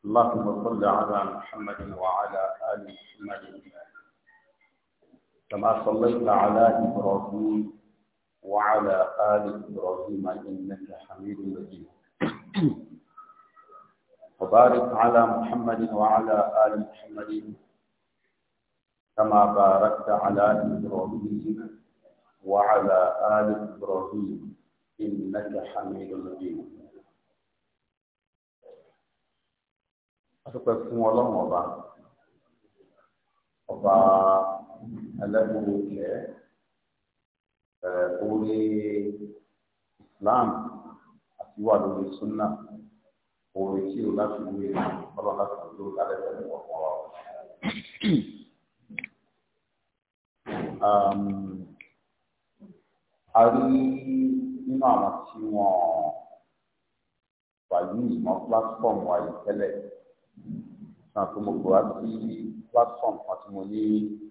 اللهم صل على محمد وعلى آل محمد كما صليت على إبراهيم وعلى آل إبراهيم إنك حميد مجيد وبارك على محمد وعلى آل محمد كما باركت على إبراهيم وعلى آل إبراهيم إنك حميد مجيد. Adúpẹ́ fún Ọlọ́run ọba ẹlẹ́bùn ìkẹ́ orí Islam àti wà lórí Sunnah orí tí o láti wé Ọlọ́run láti lò lálẹ́ pẹ̀lú ọ̀pọ̀ wa. A rí nínú àwọn tí wọ́n wà ní ìmọ̀ platform wa yìí tẹ́lẹ̀ náà tó mo gbọ́ wá sí platform kan tí mo ní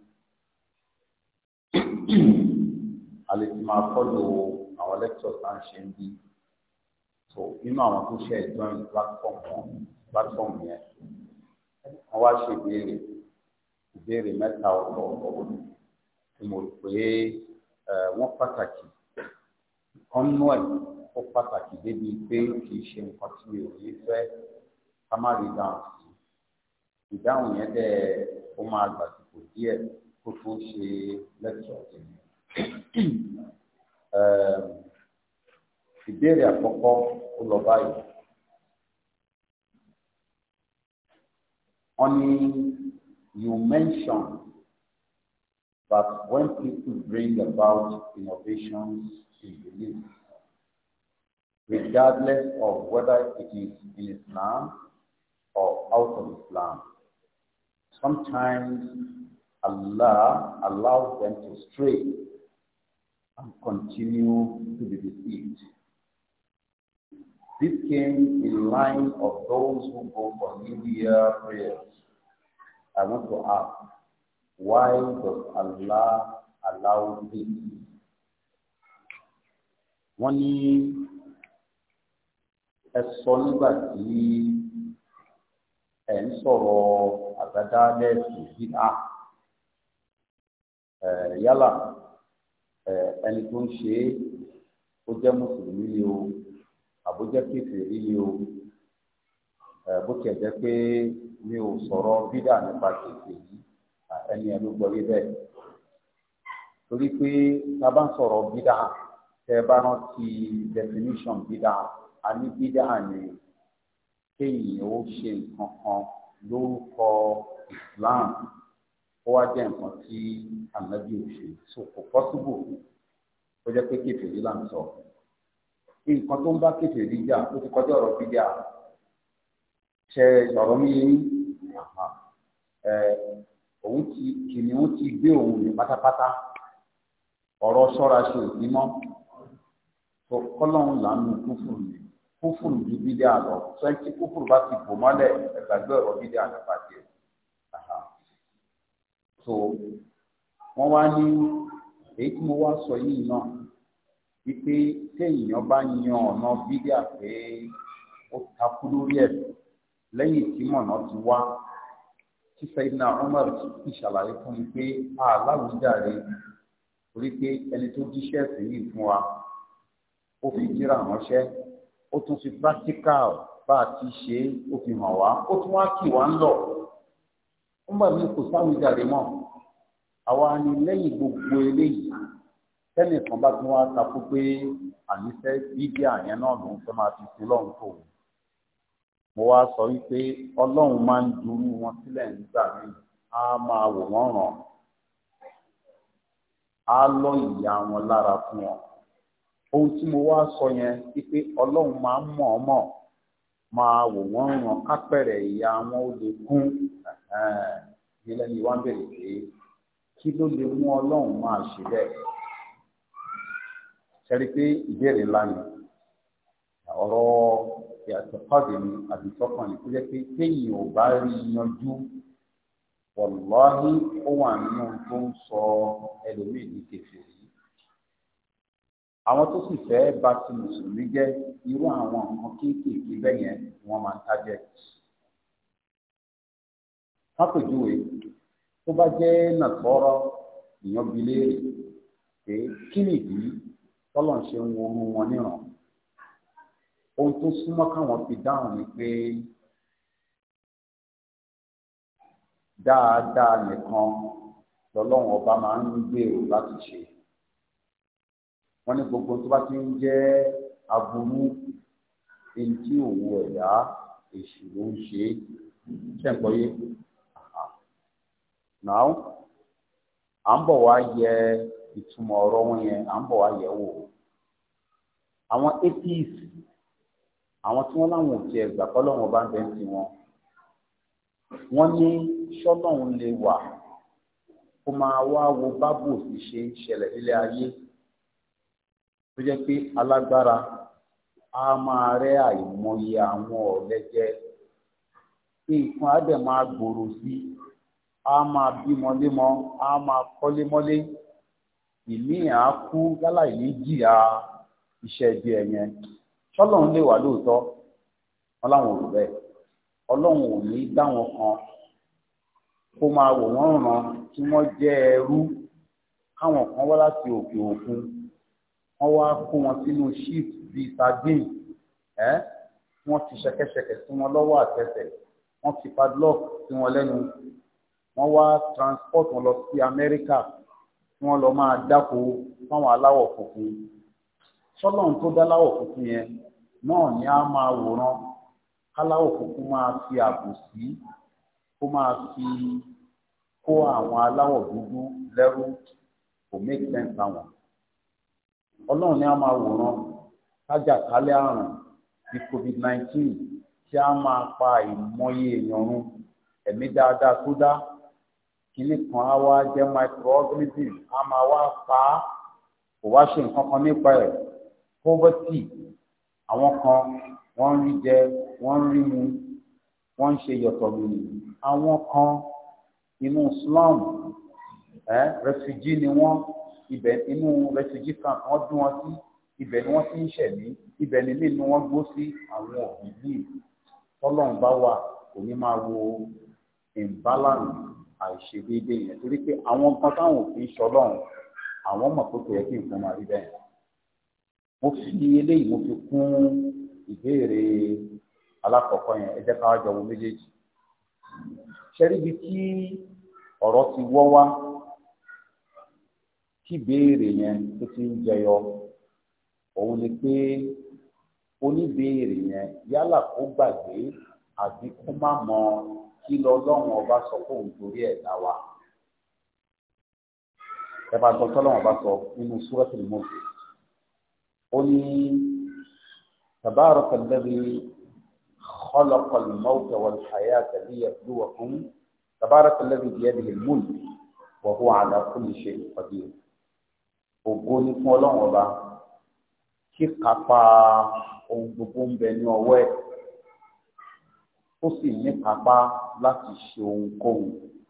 a lè fi máa fọ́lò àwọn lectures tá à ń ṣe ń bí so nínú àwọn tó ṣe join platform yẹn wọ́n wá ṣe ìbéèrè mẹ́ta ọ̀tọ̀ọ̀tọ̀ tí mo rò pé wọ́n pàtàkì kan nú ẹ̀ ó pàtàkì débi pé kì í ṣe nǹkan tí mi ò ní fẹ́ ká má rí dáhùn sí ìdáhùn yẹn dẹ̀ ó máa gbàsìkò díẹ̀ kó tó ṣe lecture tèmi. Ìbéèrè àkọ́kọ́ ó lọ báyìí. Wọ́n ní you mentioned that when people bring about innovations in belief, regardless of whether it is in Islam or out of Islam, sometimes Allah allows them to stray and continue to be deceived. This came in line of those who go for New Year prayers. I want to ask, why does Allah allow this? Wọ́n ní ẹ sọ nígbà tí ẹ ń sọ̀rọ̀ àgbàdálẹ̀ ìdílà yálà ẹni tó ń ṣe é ó jẹ́ mùsùlùmí ni o àbójẹ́ kèfèrí ni o bó tiẹ̀ jẹ́ pé mi ò sọ̀rọ̀ bídà nípa kèfèrí ẹni ẹ̀ ló gbọ́ yé bẹ́ẹ̀ torí pé tá a bá ń sọ̀rọ̀ bídà tẹ́ bá rántí definition bídà a ní bídà ni kéèyàn ó ṣe nǹkan kan lórúkọ Islam ó wá jẹ́ nǹkan tí ànábì ò ṣe so kò possible ó jẹ́ pé kèfèrí là ń sọ nǹkan tó ń bá kèfèrí jà ó ti kọjá ọ̀rọ̀ bídà ṣe ọ̀rọ̀ mi yẹn òun ti kìnìún ti gbé òun rè pátápátá ọ̀rọ̀ ṣọ́ra ṣe òsì mọ́ tó kọ́lọ́hún làánú kúfùrù ju bídà lọ sọ ẹ́ tí kúfùrù bá ti bò mọ́lẹ̀ ẹgbàgbé ọ̀rọ̀ bídà nípa tiẹ̀ so wọ́n wá ní èyí tí mo wá sọ yìí náà wípé téèyàn bá yan ọ̀nà bídà pé ó takú lórí ẹ̀ lẹ́yìn tí mọ̀nà ti wá tí Sayyidina Umar ti ṣàlàyé fún mi pé aláwùjáre torí pé ẹni tó jíṣẹ́ sí yìí fún wa ó fi jíra ránṣẹ́ ó tún fi practical bá a ti ṣe é ó fi hàn wá ó tún wá kì wá ń lọ nígbà míì kò sáwùjáre mọ́ àwa ni lẹ́yìn gbogbo eléyìí tẹ́nìkan bá tún wá takú pé àníṣe bíbí àyẹn náà ló ń fẹ́ máa fi sin lọ́run tó mo wá sọ wípé ọlọ́run máa ń jurú wọn sílẹ̀ nígbà míì á máa wò wọ́n ràn á lọ ìyá wọn lára fún wọn ohun tí mo wá sọ yẹn wípé ọlọ́run máa ń mọ̀ọ́mọ̀ máa wò wọ́n ràn kápẹ̀rẹ̀ ìyá wọn ó lè kún nílẹ̀ ni wọ́n bẹ̀rẹ̀ pé kí ló lè mú ọlọ́run máa ṣe bẹ́ẹ̀ ṣẹ́rí pé ìbéèrè ńlá ni ọ̀rọ̀ ìyàtọ̀kọ́dé ni àbísọ́kàn ni kó jẹ́ pé téèyàn ò bá rí yanjú wàláhí ó wà nínú tó ń sọ ẹlòmíì ní kèfèrí àwọn tó sì fẹ́ bá ti mùsùlùmí jẹ́ irú àwọn nǹkan kéékèèké bẹ́ẹ̀ yẹn wọ́n máa ń target Fápèjúwe tó bá jẹ́ nàtọ́rọ́ ìyàn bi léèrè pé kí nìdí tọ́lọ̀ ń ṣe ń wo orun wọn níran. Ohun tó súnmọ́ káwọn fi dáhùn ni pé dáadáa nìkan lọ́lọ́run ọba máa ń gbèrò láti ṣe. Wọ́n ní gbogbo tó bá ti ń jẹ́ aburú ẹni tí òwò ẹ̀dá èṣù ló ń ṣe ṣe ń gbọ́yé. Now à ń bọ̀ wá yẹ ìtumọ̀ ọ̀rọ̀ wọn yẹn à ń bọ̀ wá yẹ̀ wò. Àwọn atheists, àwọn tí wọ́n láwọn ò tiẹ̀ gbà kọ́lọ́run ọba ń bẹ sí wọn, wọ́n ní ṣọ́lọ́run lè wà kó máa wá wo bábò sì ṣe ń ṣẹlẹ̀ nílé ayé tó jẹ́ pé alágbára á máa rẹ́ àìmọye àwọn ọ̀lẹ jẹ, nǹkan á dẹ̀ máa gbòòrò sí, á máa bímọ lémọ, á máa kọ́lé mọ́lé, ìmíì á kú láláì ní jìyà iṣẹ́ ibi ẹ̀yẹn. ṣọ́lọ́run lè wà lóòótọ́, wọn láwọn ò rò bẹ́ẹ̀. Ọlọ́run ò ní dá wọn kan kó máa wò wọ́n ràn tí wọ́n jẹ́ ẹrú, káwọn kan wá láti òkè òkun wọ́n wá kó wọn sínú ship bíi sardine, wọ́n ti ṣẹ̀kẹ̀ṣẹ̀kẹ̀ sí wọn lọ́wọ́ àtẹsẹ̀, wọ́n fi padlock sí wọn lẹ́nu, wọ́n wá transport wọn lọ sí Amẹ́ríkà tí wọ́n lọ máa dáko fáwọn aláwọ̀ funfun. ṣọ́lọ́run tó dá láwọ̀ funfun yẹn náà ni a máa wòran káláwọ̀ funfun máa fi àbòsí kó máa fi kó àwọn aláwọ̀ dúdú lẹ́rú, kò make sense àwọn. Ọlọ́run ni a máa wòran kájàkálẹ̀ àrùn bí COVID-19 tí a máa pa ìmọye èèyàn run, ẹ̀mí dáadáa tó dá kíní kan á wá jẹ́ microorganism á máa wá pa á, kò wá ṣe nǹkan kan nípa ẹ̀. Poverty, àwọn kan wọ́n ń rí jẹ, wọ́n ń rí mu, wọ́n ń ṣe yọ̀tọ̀mìnì. Àwọn kan inú slum, refugee ni wọ́n, ibẹ̀ inú refugee camp wọ́n dún wọn sí, ibẹ̀ ni wọ́n ti ń ṣẹ̀mí, ibẹ̀ ni ilé inú wọn gbó sí. Àwọn òbí yìí tọ́lọ́run bá wà kò ní máa wo imbalance, àìṣedéédéé yẹn, torí pé àwọn kan táwọn òfin ṣọlọ́run àwọn mọ̀ pé kò yẹ kí nǹkan máa rí bẹ́ẹ̀. Mo fi eléyìí mo fi kún ìbéèrè alákọ̀ọ́kọ́ yẹn, ẹ jẹ́ ká wá jọ wo méjèèjì. ṣẹ́ríbi tí ọ̀rọ̀ ti wọ́ wá kí béèrè yẹn tó ti ń jẹyọ, òun ni pé oníbéèrè yẹn yálà kó gbàgbé àbí kó má mọ kí lọ́lọ́run ọba sọ pé òun torí ẹ̀ dá wa. ẹ bá gbọ́ tọ́lọ́run ọba sọ nínú Suratul Mulk, ó ní tabaraka alladhi khalaqa al-mawta wal-hayata liyabluwakum tabaraka alladhi biyadihi al-mulk wa huwa ala kulli shay'in qadir. Ògo ni fún ọlọ́run ọba kí kápá ohun gbogbo ń bẹ ní ọwọ́ ẹ̀, ó sì ní kápá láti ṣe ohunkóhun.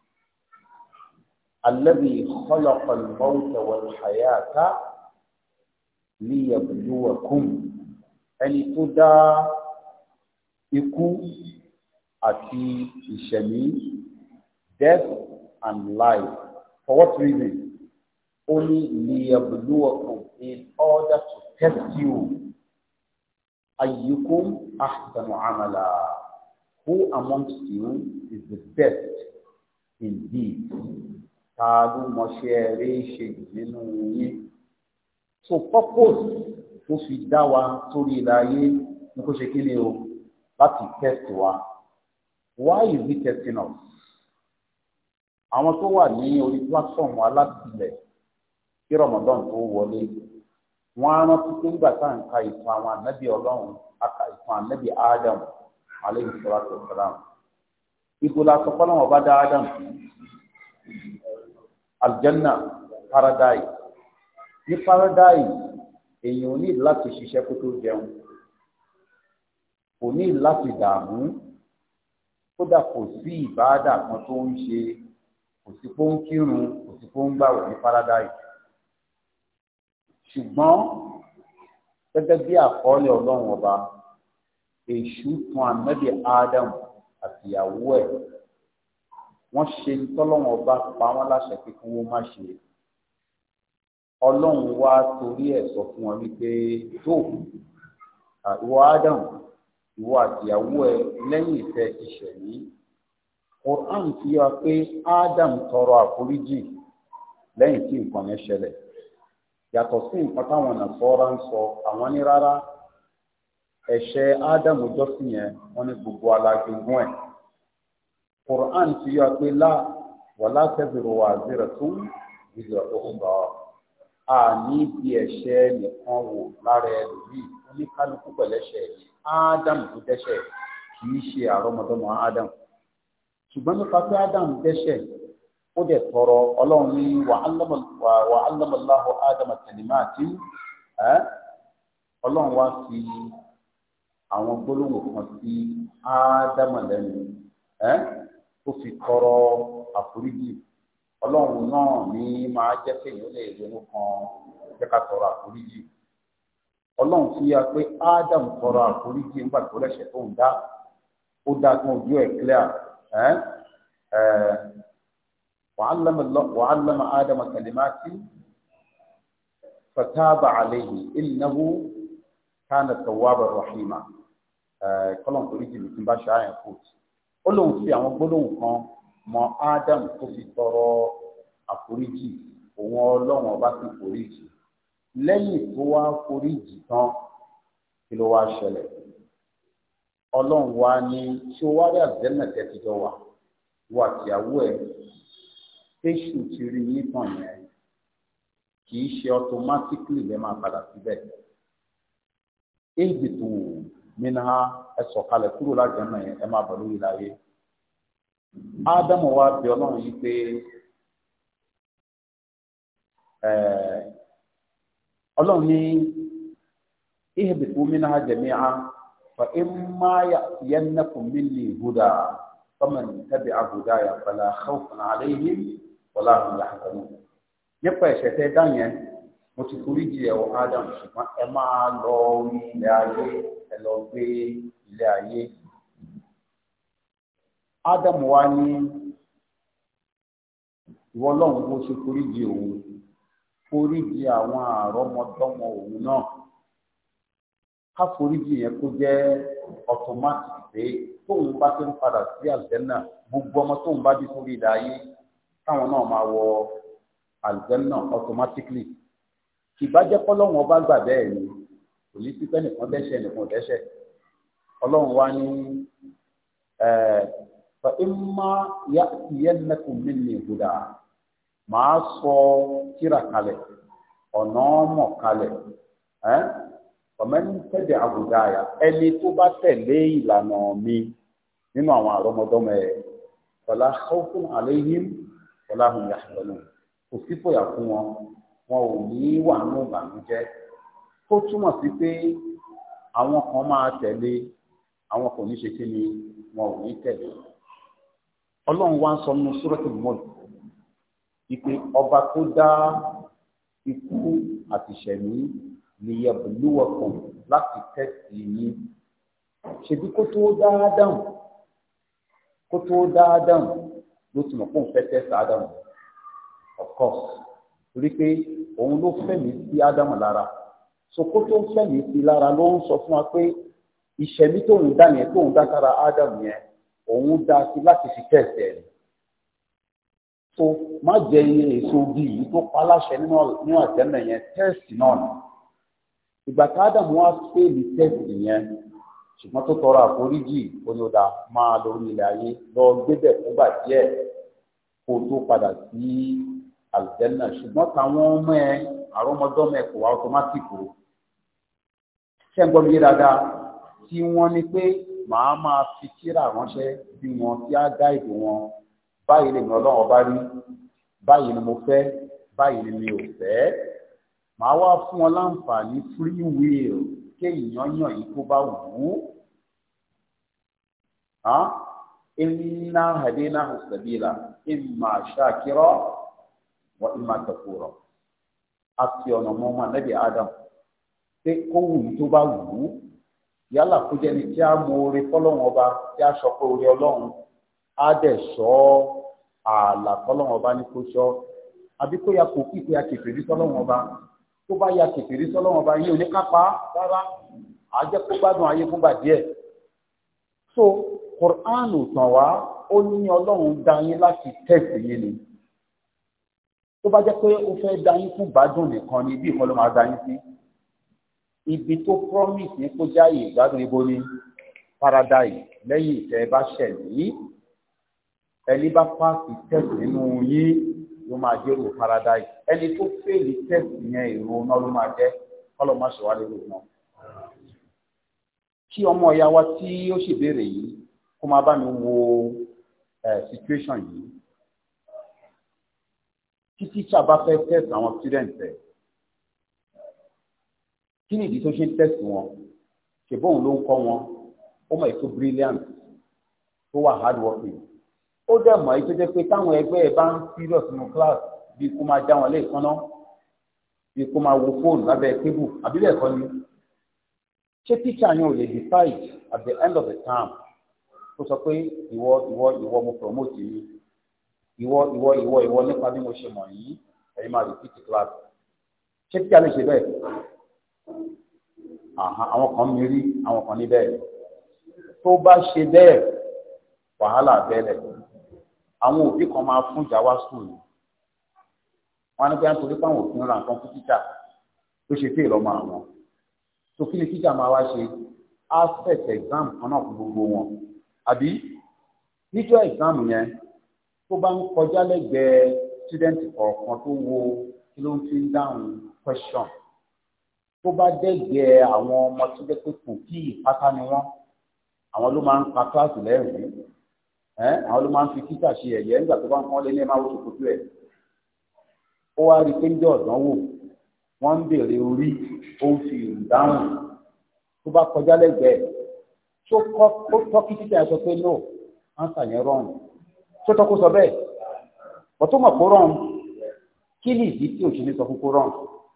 alladhi khalaqa al-mawta wal-hayata liyabluwakum, ẹni tó dá ikú àti ìṣẹ̀mí, death and life, for what reason? Only liyabluwakum, in order to test you. Ayyukum ahsanu amala, who amongst you is the best indeed? Ta ló mọṣẹ́ rẹ̀ ṣe nínú yín? So purpose tó fi dá wa sórí ilẹ̀ ayé ní kó ṣe kí ni o, láti test wa. Why is he testing us? Àwọn tó wà ní orí platform alátìlẹ̀ kí Ramadan tó wọlé, wọ́n á rántí pé nígbà tá à ń ka ìtàn àwọn ànábì Ọlọ́run, aka ìtàn ànábì Adam alayhi salatu wa salam. Ibo la sọ fọlọ́n ọba dá Adam sí? Aljanna, paradise. Ní paradise èèyàn ò ní láti ṣiṣẹ́ kó tó jẹun, kò ní láti dààmú, kódà kò sí ìbáàdà kan tó ń ṣe, kò sí pé ó ń kírun, kò sí pé ó ń gbààwẹ̀ ní paradise. Ṣùgbọ́n gẹ́gẹ́ bí àkọọ́lẹ̀ Ọlọ́run ọba, èṣù tàn ànábì Adam àtìyàwó ẹ̀ wọ́n ṣe tọ́lọ́run ọba pa wọ́n láṣẹ pé kí wọ́n má ṣe ọlọ́run wá torí ẹ̀ sọ fún wọn wípé tó ìwọ Adam ìwọ àtìyàwó ẹ lẹ́yìn ìfẹ́ ti ṣẹ̀mí Quran fi hàn pé Adam tọrọ àforíjì lẹ́yìn tí nǹkan yẹn ṣẹlẹ̀ yàtọ̀ sí nǹkan táwọn Nasara ń sọ àwọn ní rárá ẹ̀ṣẹ̀ Adam jọ́sìn yẹn wọ́n ní gbogbo alágbègún ẹ̀ Quran fi hàn pé wala taziru waziratun wizra ukhra àní bí ẹ̀ṣẹ̀ nìkan wò lára ẹlòmíì oníkálukú pẹ̀lẹ́ṣẹ̀ yìí Adam tó dẹ́ṣẹ̀ kì í ṣe àrọ́mọdọ́mọ Adam ṣùgbọ́n nípa pé Adam dẹ́ṣẹ̀ ó dẹ̀ tọrọ ọlọ́run ní wa allama Allahu Adama kalimatin ọlọ́run wá fi àwọn gbólóhùn kan sí Ádámù lẹ́nu tó fi tọrọ àforíjì ọlọ́run náà ní máa jẹ́ kéèyàn lè ronú kan jẹ́ ká tọrọ àforíjì ọlọ́run fi ya pé Ádámù tọrọ àforíjì nígbà tó lẹ́ṣẹ̀ tó ń dá ó dá tán ojú ẹ̀ clear وعلم آدم كلمات فتاب عليه إنه كان توابا رحيما kọ́lọ́n torí jìnnì tí n bá ṣáàyàn kù ó lóun fi àwọn gbólóhùn kan mọ Ádámù tó fi tọrọ àforíjì òun ọlọ́run ọba sì foríjì lẹ́yìn tó wá foríjì tán kí ló wá ṣẹlẹ̀ ọlọ́run wá ní tí ó wá rí àgbẹ̀nà tẹ́tìjọ́ wà tìyàwó ẹ̀ tẹ́sù ti rí yín tàn yẹn kì í ṣe automatically lè máa padà síbẹ̀ éèdì tó minha ẹ sọ̀kalẹ̀ kúrò lájẹ̀nà yẹn ẹ máa bọ̀ lórí láyé Ádámù wá bí ọlọ́run yìí pé ọlọ́run ní ihbitu minha jami'a fa imma ya'tiyannakum minni huda faman tabi'a hudaya fala khawfun alayhim wala hum yahzanun nípa ẹ̀ṣẹ̀ tẹ́ dá yẹn mo ti forí jì ẹ̀wọ̀ Ádámù ṣùgbọ́n ẹ máa lọ ilé ayé ẹ lọ gbé ilé ayé Ádámù wá ní ìwọ ọlọ́run bó ṣe forí jì òun forí jì àwọn àrọ́mọdọ́mọ òun náà ká forí jì yẹn kó jẹ́ automatic pé tóun bá ti ń padà sí àlùjánnà gbogbo ọmọ tóun bá bí sórí ilé ayé táwọn náà máa wọ àlùjánnà automatically ìbájẹ́ kọ́lọ́run ọba gbà bẹ́ẹ̀ ni kò ní sí pẹ́nìkan dẹ́ṣẹ̀ nìkan dẹ́ṣẹ̀ ọlọ́run wá ní fa imma ya'tiyannakum minni huda màá sọ tírà kalẹ̀ ọ̀nà mọ̀ kalẹ̀ faman tabi'a hudaya ẹni tó bá tẹ̀lé ìlànà mi nínú àwọn àrọ́mọdọ́mọ ẹ̀ fala khawfun alayhim wala hum yahzanun kò sí fòyà fún wọn ò ní wà nínú ìbànújẹ́ tó túmọ̀ sí pé àwọn kan máa tẹ̀lé àwọn kò ní ṣe kí ni wọn ò ní tẹ̀lé ọlọ́run wá ń sọ nínú Suratul Mulk ìpè ọba tó dá ikú àti ìṣẹ̀mí liyabluwakum láti tẹ̀sí yín ṣèbí kó tó dáadáa ló ti mọ̀ pé òun fẹ́ tẹ̀sí Ádámù of course torí pé òun ló fẹ̀mí sí Ádámù lára soko tó fẹ̀mí sí lára ló ń sọ fún wa pé ìṣẹ̀mí tóun dá yẹn tóun dá sára Ádámù yẹn òun dá sí láti fi tẹ̀sí ẹ̀ so má jẹ èso bí yìí tó pa aláṣẹ nínú àjẹ́nà yẹn tẹ́ẹ̀sì náà ni ìgbà tí Ádámù wá fẹ́ẹ̀lì tẹ́ẹ̀sì yẹn ṣùgbọ́n tó tọrọ àforíjì onídàá máa lórí ilẹ̀ ayé lọ gbébẹ̀ fúngbà díẹ̀ kó tó padà sí àlùjẹ́nà ṣùgbọ́n táwọn ọmọ ẹ àrọ́mọdọ́mọ ẹ kò wá ọtọmátìkì o ṣé ń gbọ́ mi yé dáadáa tí wọ́n ní pé màá máa fi tírà ránṣẹ́ bí wọn tí á dá ìbò wọn báyìí lè ní ọlọ́run bá rí báyìí ni mo fẹ́ báyìí ni mi ò fẹ́ màá wá fún wọn láǹfààní free will kéèyàn yàn yìí tó bá wù ú inna hadaynahu sabila imma shakira wa imma kafura àti ọ̀nà mọ́ Ànábì Adam pé kó wù yìí tó bá wù ú yálà kó jẹ́ ni tí a mọ oore fọlọ́run ọba tí a sọ pé oore ọlọ́run á dẹ̀ sọ ọ́ ààlà tọ́lọ́wọ́n ọba ní kó ṣọ́ àbí kó ya kòkí kó ya kèfèrí sọ́lọ́wọ́n ọba tó bá ya kèfèrí sọ́lọ́wọ́n ọba yín ò ní kápá rárá àjẹ́ kó gbádùn ayé fúngbà díẹ̀. so Quran tàn wá ó ní ọlọ́run dá yín láti tẹ̀sí yín ni tó bá jẹ́ pé ó fẹ́ dá yín fún gbádùn nìkan ni bí ìkan ló máa dá yín sí ibi tó promise ní kó jáyè ìgbádùn ibo ní paradise lẹ́yìn ìtẹ́ bá ṣẹ̀ ní ẹni bá pàṣẹ test nínú yín ló máa jẹ́ èrò paradise ẹni tó fèlì test yẹn èrò náà ló máa jẹ́ kọ́lọ́ má ṣe wá lérò náà. kí ọmọ ìyá wa tí ó ṣèbéèrè yìí kó máa bá mi wo situation yìí tí tíṣà bá fẹ́ test àwọn students ẹ̀ kí ni ìdí tó ṣe ń test wọn ṣèbóun ló ń kọ́ wọn ó mọ̀ ètò brilliant tó wà hard working ó dẹ̀ mọ̀ ètò jẹ́ pé táwọn ẹgbẹ́ ẹ̀ bá ń serious nínú class bí kó máa já wọn lé ìkànnà bí kó máa wo fóònù lábẹ́ tébù àbí bẹ́ẹ̀ kọ́ ni ṣé tíṣà yẹn ò lè decide at the end of the term tó sọ pé ìwọ mo promote yìí ìwọ nípa bí mo ṣe mọ̀ yìí ẹ̀yin máa repeat class ṣé tíṣà lè ṣe bẹ́ẹ̀ àwọn kan mi rí àwọn kan ní bẹ́ẹ̀ tó bá ṣe bẹ́ẹ̀ wàhálà bẹ́ẹ̀lẹ̀ àwọn òbí kan máa fún ìjà wá sùn ní wọn ní pé à ń torí pé àwọn òfin ra nǹkan fún tíṣà tó ṣe fèèrè ọmọ àwọn tó kí ni tíṣà máa wá ṣe á set exam kan náà fún gbogbo wọn àbí níjọ́ exam yẹn tó bá ń kọjá lẹ́gbẹ̀ẹ́ student kọ̀ọ̀kan tó wo kí ló ń fi ń dáhùn question tó bá dẹ́gbẹ̀ẹ́ àwọn ọmọ tó jẹ́ pé kò kí ìpátá ni wọ́n àwọn ló máa ń pa kíláàsì lẹ́rìn-ín àwọn ló máa ń fi kíkà ṣe ẹ̀yẹ nígbà tó bá ń kọ́ lé ní ẹ̀ máa wọ́n ṣòkòtò ẹ̀ ó wá rí i pé ń jẹ́ ọ̀dánwò wọ́n ń béèrè orí ó ń fi ìdáhùn tó bá kọjá lẹ́gbẹ̀ẹ́ tó tọ́ kí títà ẹ̀ sọ pé no answer yẹn wrong tó tọ́ kó sọ bẹ́ẹ̀ ọ̀tún mọ̀ kó wrong kí ni ìdí tí òṣèlú sọ fún kó wrong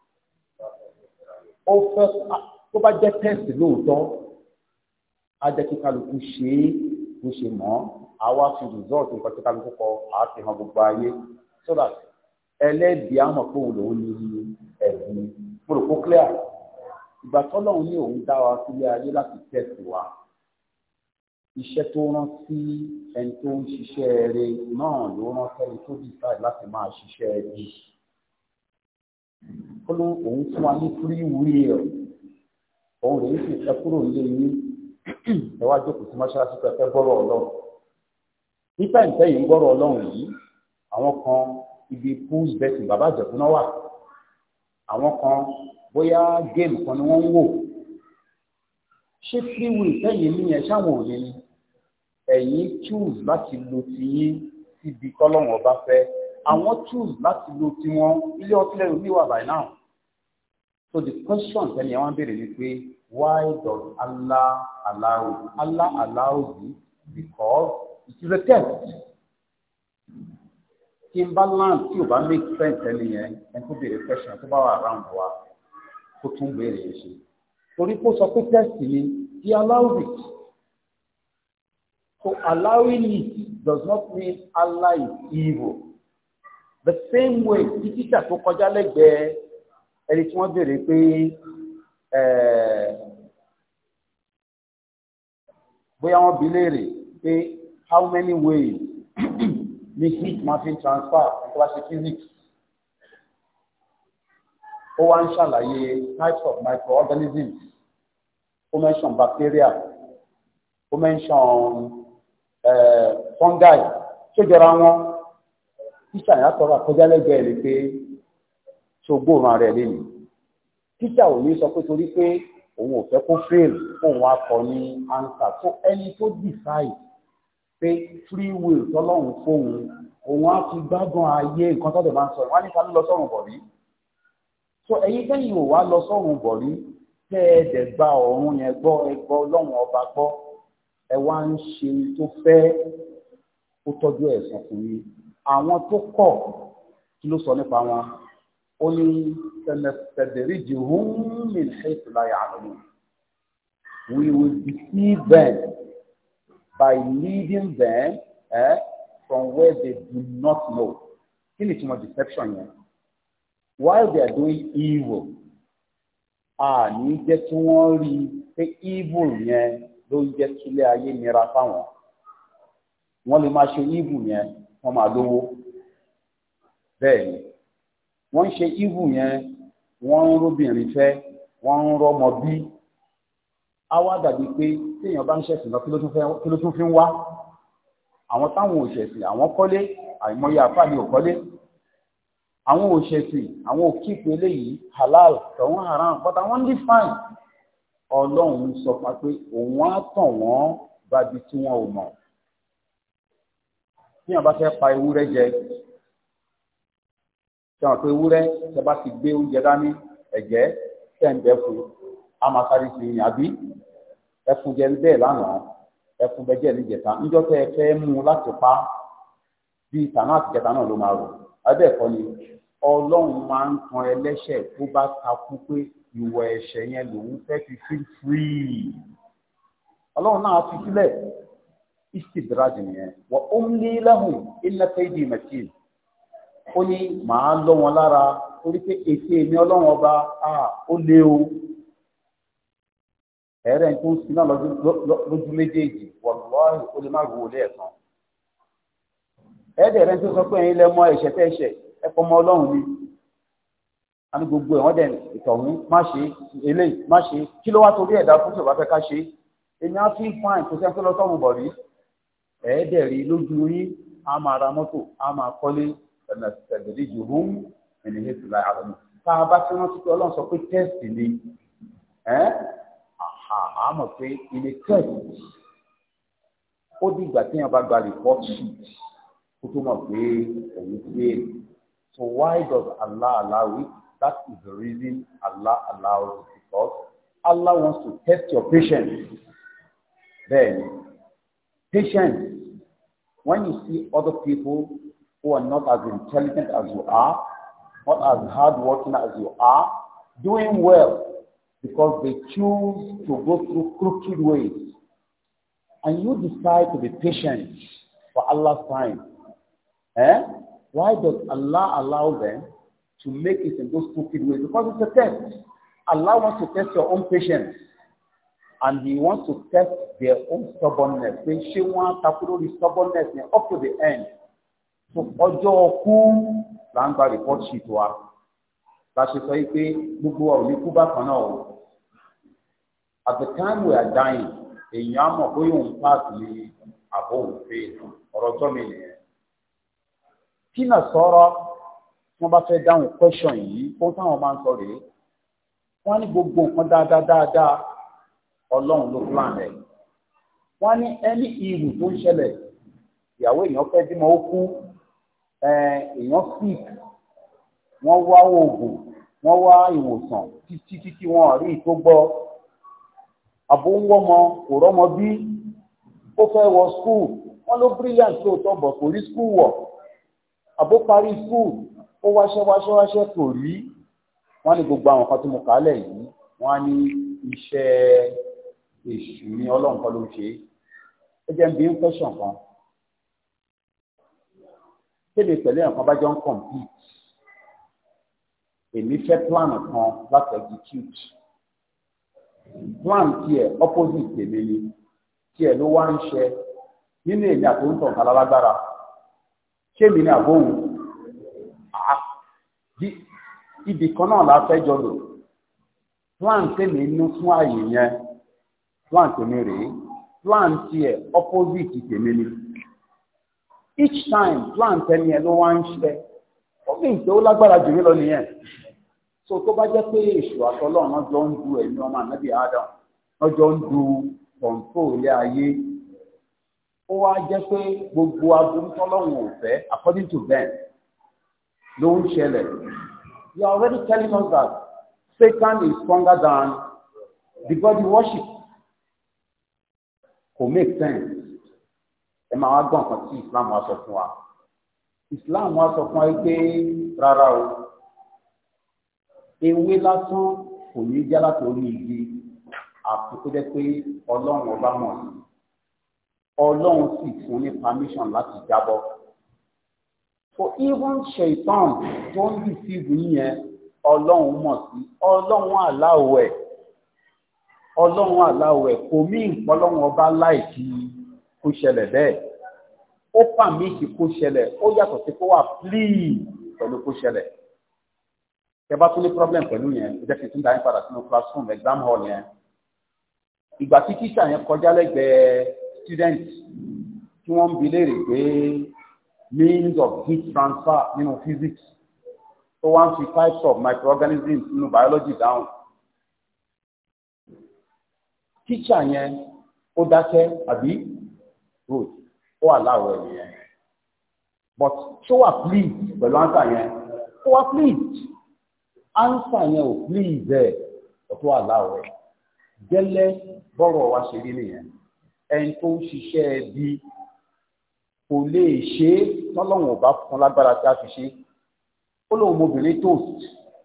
ó fẹ́ tó bá jẹ́ test lóòótọ́ á jẹ́ kí kálukú ṣe é bó ṣe mọ́ àwa fi result nǹkan tí kálukú kọ àti hàn gbogbo ayé so that ẹlẹ́dìí àmọ̀ pé òun lòún ní ẹ̀bùn mo rò kó clear ìgbà tọ́lọ́run ní òun dá wa sílé ayé láti test wa iṣẹ́ tó rán sí ẹni tó ń ṣiṣẹ́ eré náà ló rán sẹ́ni tó decide láti máa ṣiṣẹ́ ẹbí ó ló òun fún wa ní free will òun rèé sì fẹ́ kúrò nílé yín ẹ wá jókòó sí mọ́ṣáláṣí pé ẹ fẹ́ gbọ́rọ̀ ọlọ́run nípa ìtẹ́yìn gbọ́rọ̀ ọlọ́run yìí àwọn kan ibi pool betting bàbá àjẹ̀kú náà wà àwọn kan bóyá géèmù kan ni wọ́n ń wò ṣé free will ìtẹ́yìn ní ẹ ṣáwọn òní ni ẹ̀yin choose láti lo tiyín síbi tọ́lọ́run ọba fẹ́ àwọn choose láti lo tiwọn ilé ọtí lẹ́rù bí wà by now so the question tẹ́lẹ̀ yẹn wọ́n béèrè ni pé why does Allah allow it because it is a test tí n bá land tí o bá make sense ẹni yẹn ẹni tó béèrè question tó bá wà around wa kó tún béèrè yẹn ṣe torí kó sọ pé test ni he allows it so allowing it does not mean Allah is evil the same way tí títà tó kọjá lẹ́gbẹ̀ẹ́ ẹni tí wọ́n béèrè pé bóyá wọ́n bi léèrè pé how many ways ni heat máa fi transfer nípa ṣe physics ó wá ń ṣàlàyé types of microorganisms ó mention bacteria ó mention fungi tó jọra wọn tíṣà yẹn àtọrọ àkọjálẹ́gbẹ̀ẹ́ ni pé tó gbóòórùn ara ẹ̀ lẹ́nu tíṣà ò ní sọ pé torí pé òun ò fẹ́ kó fail fóun wá kọ ní answer so ẹni tó decide pé free will tọ́lọ́run fóun òun á fi gbádùn ayé nǹkan tó dẹ̀ máa ń sọ wọ́n á ní ká lọ sọ́run bọ̀ rí so ẹ̀yin tẹ́yìn ò wá lọ sọ́run bọ̀ rí tẹ́ ẹ dẹ̀ gba ọ̀run yẹn gbọ́ ẹ gbọ́ ọlọ́run ọba gbọ́ ẹ wá ń ṣe tó fẹ́ ó tọ́jú ẹ̀sán fún yín àwọn tó kọ̀ kí ló sọ nípa wọn ó ní sanastadrijuhum min haythu la ya'lamun we will deceive them by leading them from where they do not know. Kí ni ìtumọ̀ deception yẹn? While they are doing evil, ní jẹ́ kí wọ́n rí i pé evil yẹn ló ń jẹ́ kílé ayé nira fáwọn. Wọ́n lè máa ṣe evil yẹn wọ́n máa lówó. Bẹ́ẹ̀ ni wọ́n ń ṣe evil yẹn wọ́n ń róbìnrin fẹ́ wọ́n ń rọ́mọ bí. Á wá dàbí pé téèyàn bá ń ṣẹ̀sìn lọ kí ló tún fi ń wá. Àwọn táwọn òṣèṣì àwọn kọ́lé àìmọye àfáà ni ò kọ́lé. Àwọn òṣèṣì àwọn òkìpé eléyìí halal tọ̀wọ́n haram but àwọn ní fine. Ọlọ́run sọ fún wa pé òun á tàn wọ́n bábi tí wọ́n ò mọ̀. Téèyàn bá fẹ́ pa ewúrẹ́ jẹ sọ pé ewúrẹ́ tẹ bá ti gbé oúnjẹ dání ẹ̀jẹ̀ tẹ̀ ń bẹ́ fún a máa sáré sí i àbí ẹfun jẹ bẹ́ẹ̀ lánàá ẹfun bẹ́ẹ̀ jẹ́ níjẹta níjọ́ tẹ́ ẹ fẹ́ mú láti pa bí tànà àtìjẹta náà ló máa rò abẹ́ẹ̀kọ́ ni Ọlọ́run máa ń tan ẹlẹ́ṣẹ̀ tó bá takú pé ìwà ẹ̀ṣẹ̀ yẹn lòun fẹ́ fi feel free Ọlọ́run náà fi sílẹ̀ istidraj nìyẹn wa umli lahum inna kaydi matin ó ní màá lọ wọn lára torí pé ètè mi Ọlọ́run ọba ó lé o ẹ̀rẹ́ tó ń sin náà lójú méjèèjì wàlúwàá ó lè má ru olé ẹ̀kan ẹ̀ẹ́dẹ̀rẹ́ tó sọ pé ẹ̀yin lẹ mọ ẹ̀ṣẹ̀ tẹ́ ẹ̀ṣẹ̀ ẹ̀kọ́ ọmọ Ọlọ́run ni a ní gbogbo ẹ̀wọ̀n dẹ̀ ìtọ̀hún má ṣe eléyìí má ṣe kí ló wá torí ẹ̀dá fún tí ò bá fẹ́ ká ṣe èmi á fi fáìn kò sẹ́ni tó lọ sọ́run bọ̀ rí ẹ̀ẹ́dẹ̀rí lójú yín á máa ra mọ́tò á máa kọ́lé ẹ̀nà tẹ̀lé ju hóm ẹ̀nì hẹ́tù láì àlọ́ tá a bá fẹ́ràn sí pé Ọlọ́run sọ pé tẹ́sì ni a mọ̀ pé ilé tẹ́sì ó dìgbà téèyàn bá gba report sheet kó tó mọ̀ pé òun fail. So why does Allah allow it? That is the reason Allah allows it, because Allah wants to test your patience. Then, patience. When you see other people who are not as intelligent as you are, not as hardworking as you are, doing well because they choose to go through crooked ways, and you decide to be patient for Allah's time, why does Allah allow them to make it in those crooked ways? Because it's a test. Allah wants to test your own patience, and He wants to test their own stubbornness. They ṣe wọn takuro the stubbornness up to the end. So ọjọ́ kú là ń gba report sheet wa. La ṣe sọ pé gbogbo wa ò ní kú bákan náà o. At the time we are dying, èèyàn á mọ̀ bóyá òun pass ní àbò òun fail. Ọ̀rọ̀ ọjọ́ mi nìyẹn. Kí náà sọ̀rọ̀ wọ́n bá fẹ́ dáhùn question yìí fún táwọn máa ń sọ rèé. Wọ́n ní gbogbo nǹkan dáadáa Ọlọ́run ló plan ẹ̀. Wọ́n ní ẹni ìlú tó ń ṣẹlẹ̀ ìyàwó èèyàn fẹ́ bímọ ó kú èèyàn sick wọ́n wá oògùn wọ́n wá ìwòsàn títí wọn rí tó gbọ́ àbò ń wọ́mọ kò rọ́mọ bí ó fẹ́ wọ school wọ́n ló brilliant lóòótọ́ bọ̀ kò rí school wọ̀ àbó parí school ó wáṣẹ́ kò rí wọ́n ní gbogbo àwọn kan tí mo kà á lẹ̀ yìí wọ́n á ní iṣẹ́ èṣù ní Ọlọ́run kan ló ń ṣe é jẹ́ ń bí ń question kan kéde pẹ̀lú ẹ̀kan bá jọ ń compete èmi fẹ́ plan kan láti execute plan tiẹ̀ opposite tèmi ni tiẹ̀ ló wá ń ṣe nínú èmi àtòǹtàn kan lálágbára ṣé mi ní àbóhùn ibì kan náà la fẹ́ jọ lò plan tèmi ní fún ààyè yẹn plan tèmi rèé plan tiẹ̀ opposite tèmi ni each time plan tẹ́ni ẹ ló wá ń ṣe ó fi ìṣe ó lágbára jù mí lọ nìyẹn so tó bá jẹ́ pé èṣù àtọlọ́run náà jọ ń du ẹ̀mí ọmọ ànábì Adam náà jọ ń du kọ̀ǹtò ilé ayé ó wá jẹ́ pé gbogbo aburú tọ́lọ́run ò fẹ́ according to them ló ń ṣẹlẹ̀ you are already telling us that Satan is stronger than the God you worship kò make sense ẹ máa wá gbọ́n kan tí Islam wá sọ fún wa Islam wá sọ fún wa pé rárá o ewé lásán kò ní já látòrí igi àti kó jẹ́ pé Ọlọ́run ọba mọ̀ sí ọlọ́run sì fún ní permission láti jábọ́. So even shaitan tó ń deceive yẹn ọlọ́run mọ̀ sí, ọlọ́run aláwọ̀ ẹ̀ kò mí ìpọ́lọ́run ọba láìkí kó ṣẹlẹ̀ bẹ́ẹ̀. Ó pàmìtì kó ṣẹlẹ̀, ó yàtọ̀ sí kó wà please pẹ̀lú kó ṣẹlẹ̀. Tẹ bá tún ní problem pẹ̀lú yẹn, ó jẹ́ kí n tún darí padà sínú classroom exam hall yẹn. Ìgbà tí tíṣà yẹn kọjá lẹ́gbẹ̀ẹ́ student tí wọ́n ń bi léèrè pé means of heat transfer nínú physics tó wá ń fi types of microorganisms nínú biology down. Tíṣà yẹn ó dákẹ́ àbí good ó wà láwọ̀ ẹ̀ yẹn but ṣó wà pleased pẹ̀lú answer yẹn ó wà pleased answer yẹn ò please ẹ̀ ọ̀tún wà láwọ̀ ẹ̀ gẹ́lẹ́ bọ́rọ̀ wa ṣe rí nìyẹn ẹni tó ń ṣiṣẹ́ bí kò lè ṣe é tọ́lọ́wọ̀n ò bá fún lágbára tí a fi ṣe ó lóun mobìnrin toast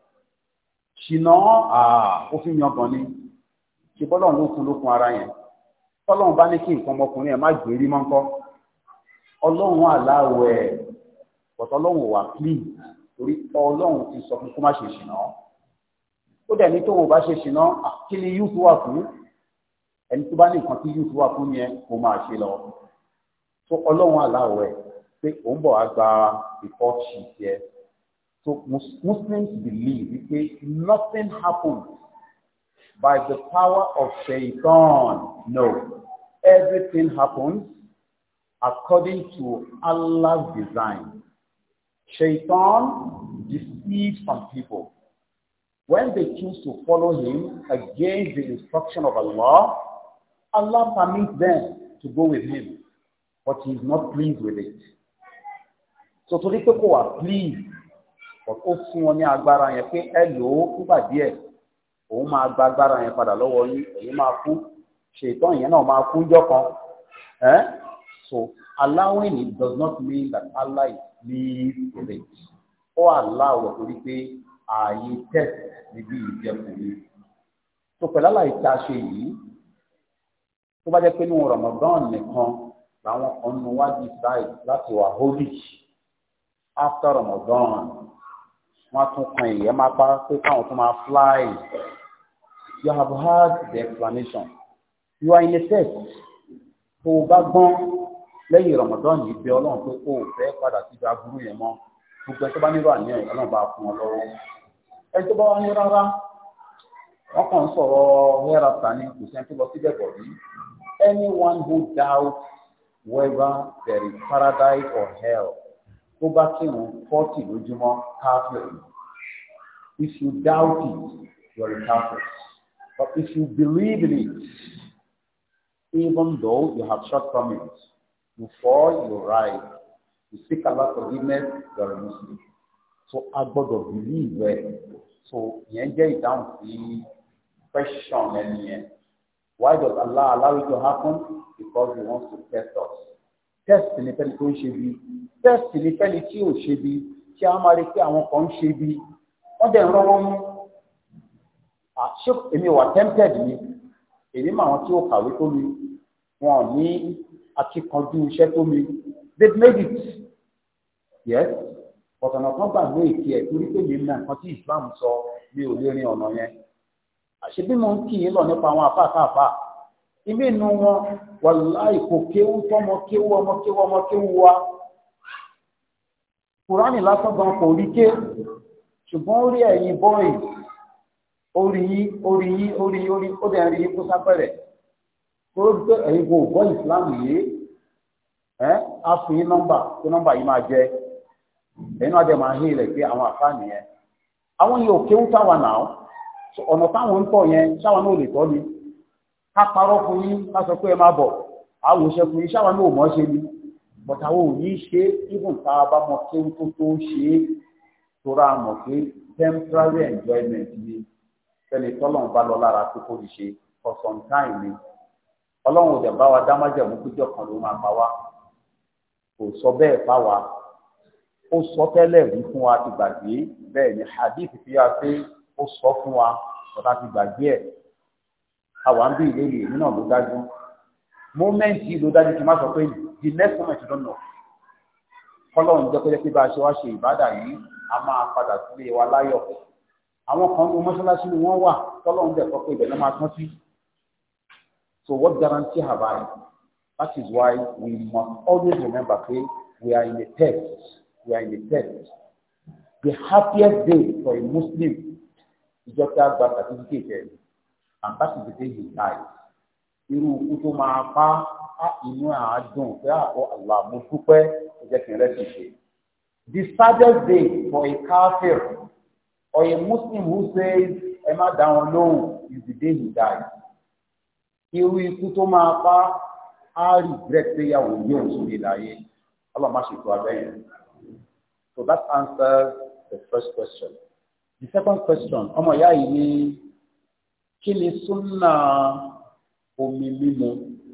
ṣìnà ó fi yan gan ni ṣe bọ́lọ́run ló fún lókun ara yẹn tọ́lọ́run bá ní kí nǹkan ọmọkùnrin ẹ̀ má gbèrí mọ́ ńkọ́ ọlọ́run aláwọ̀ ẹ̀ pọ̀tọ́ ọlọ́run wà please torí ọlọ́run ti sọ fún kó má ṣe ṣìnà ó dẹ̀ ní tó wọ́n bá ṣe ṣìnà kí ni youth wà fún ẹni tó bá ní nǹkan tí youth wà fún yẹn kó máa ṣe lọ tó ọlọ́run aláwọ̀ ẹ̀ pé òun bọ̀ wá gba report sheet yẹ so Muslims believe pé nothing happens by the power of Shaitan. No, everything happens according to Allah's design. Shaitan deceives some people. When they choose to follow him against the instruction of Allah, Allah permits them to go with him, but he is not pleased with it. So torí pé kò wá pleased, but ó fún wọn ní agbára yẹn pé ẹ lò ó fúgbà díẹ̀, òun máa gba agbára yẹn padà lọ́wọ́ yín, èyí máa kú, Ṣaitan yẹn náà máa kú ńjọ́ kan. So allowing it does not mean that Allah is pleased with it. Ó allow ẹ̀ torí pé ààyè test níbi ìjẹkùn yìí. So pẹ̀lú àlàyé tí a ṣe yìí, tó bá jẹ́ pé ní Ramadan nìkan làwọn kan nínú wá decide láti wà holy after Ramadan wọ́n tún kan ìyẹn máa pa pé káwọn tún máa fly. You have heard the explanation. You are in a test. Tó o bá gbọ́n lẹ́yìn Ramadan yìí bẹ Ọlọ́run pé o ò fẹ́ padà síbi aburú yẹn mọ́. Gbogbo ẹni tó bá nílò àníyàn Ọlọ́run bá fún ọ lọ́wọ́. Ẹni tó bá wá ní rárá wọ́n kàn ń sọ̀rọ̀ hereafter ni kò sẹ́ni tó lọ síbẹ̀ bọ̀ rí. Anyone who doubts whether there is paradise or hell tó bá kírun 40 lójúmọ́ káfíìn. If you doubt it, you are a kafir. But if you believe in it, even though you have shortcomings, you fall, you rise, you seek Allah's forgiveness, you are a Muslim. So a gbọ́dọ̀ believe it. So yẹn jẹ́ ìdáhùn sí question ẹni yẹn. Why does Allah allow it to happen? Because he wants to test us. Test ní fẹ́ni tó ń ṣe bí. Test ní fẹ́ni tí ò ṣe bí. Tí a máa rí pé àwọn kan ń ṣe bí. Wọ́n dẹ̀ ń rọ́wọ́ mú. Ṣé èmi wà tempted ni? Èmi mọ àwọn tí ó kàwé tó mi. Wọn ò ní akíkanjú iṣẹ́ tó mi. They've made it. Yes. Ọ̀tọ̀nà kan gbàgbé èkì ẹ̀ torí pé mi mọ nǹkan tí Islam sọ mi ò lè rin ọ̀nà yẹn. Àṣebí mo ń kì í lọ nípa àwọn àfáàfáàfáà. Ibi inú wọn wàláì kò kéwú tọmọ kéwú wa. Kùránì lásán gan kò rí ké. Ṣùgbọ́n ó rí ẹ̀yin bọ́ọ̀ì. Orí yí, ó dẹ̀ rí kó sápẹ̀rẹ̀. Tó rí pé ẹ̀yin kò gbọ́ ìsìláàmù yìí. Á fún yín nọ́mbà tó nọ́mbà yìí máa jẹ. Ẹ̀yin náà dẹ̀ máa hí rẹ̀ pé àwọn àfáà nìyẹn. Àwọn yìí ò kéwú táwa náà. Ọ̀nà táwọn ń tọ̀ yẹn ṣáwọn náà lè tọ́ ni. Ká parọ́ fún yín ká sọ pé ẹ máa bọ̀ àwọn òṣè fún yín ṣáwọn náà ò mọ̀ ṣe ni bọ̀tà àwọn ò ní ṣe even tá a bá mọ kéwú tó ṣe é tóra mọ̀ pé temporary enjoyment ni fẹ́ni tọ́lọ́run bá lọ lára tó kó lè ṣe for some time ni Ọlọ́run ò dẹ̀ bá wa dá májẹ̀mú péjọ kan ló máa pa wá kò sọ bẹ́ẹ̀ fá wa ó sọ tẹ́lẹ̀ rí fún wa ti gbàgbé bẹ́ẹ̀ ni hadith fi wá pé ó sọ fún wa bọ̀tà ti gbàgbé ẹ̀. Àwọn ń bí ìlérí èmi náà ló dájú moment yìí ló dájú kí n má sọ pé the next moment you don't know. Kọ́lọ́run jẹ́ pé bá a ṣe wá ṣe ìbádà yìí a máa padà sílé wa láyọ̀. Àwọn kan ní mọ́ṣáláṣí ni wọ́n wà tọ́lọ́run dẹ̀ kọ́ pé ibẹ̀ ló máa tán sí. So what guarantee have I? That is why we must always remember that we are in a test. We are in a test. The happiest day for a Muslim is just that certificate, and that is the day he dies. Irú ikú tó máa pa inú àádùn pé àbọ̀ Allah mo dúpẹ́ ẹ̀jẹ̀ kìí rẹ̀ ti ṣe. The saddest day for a kafir or a Muslim who says ẹ má dá wọn lóhùn is the day he dies. Irú ikú tó máa pa á regret pé ìyàwó yóò ṣe láyé. Allah má ṣètò abẹ́yẹn. So that answers the first question. The second question, ọmọ ìyá yìí ní kí ni súnà omi mímu?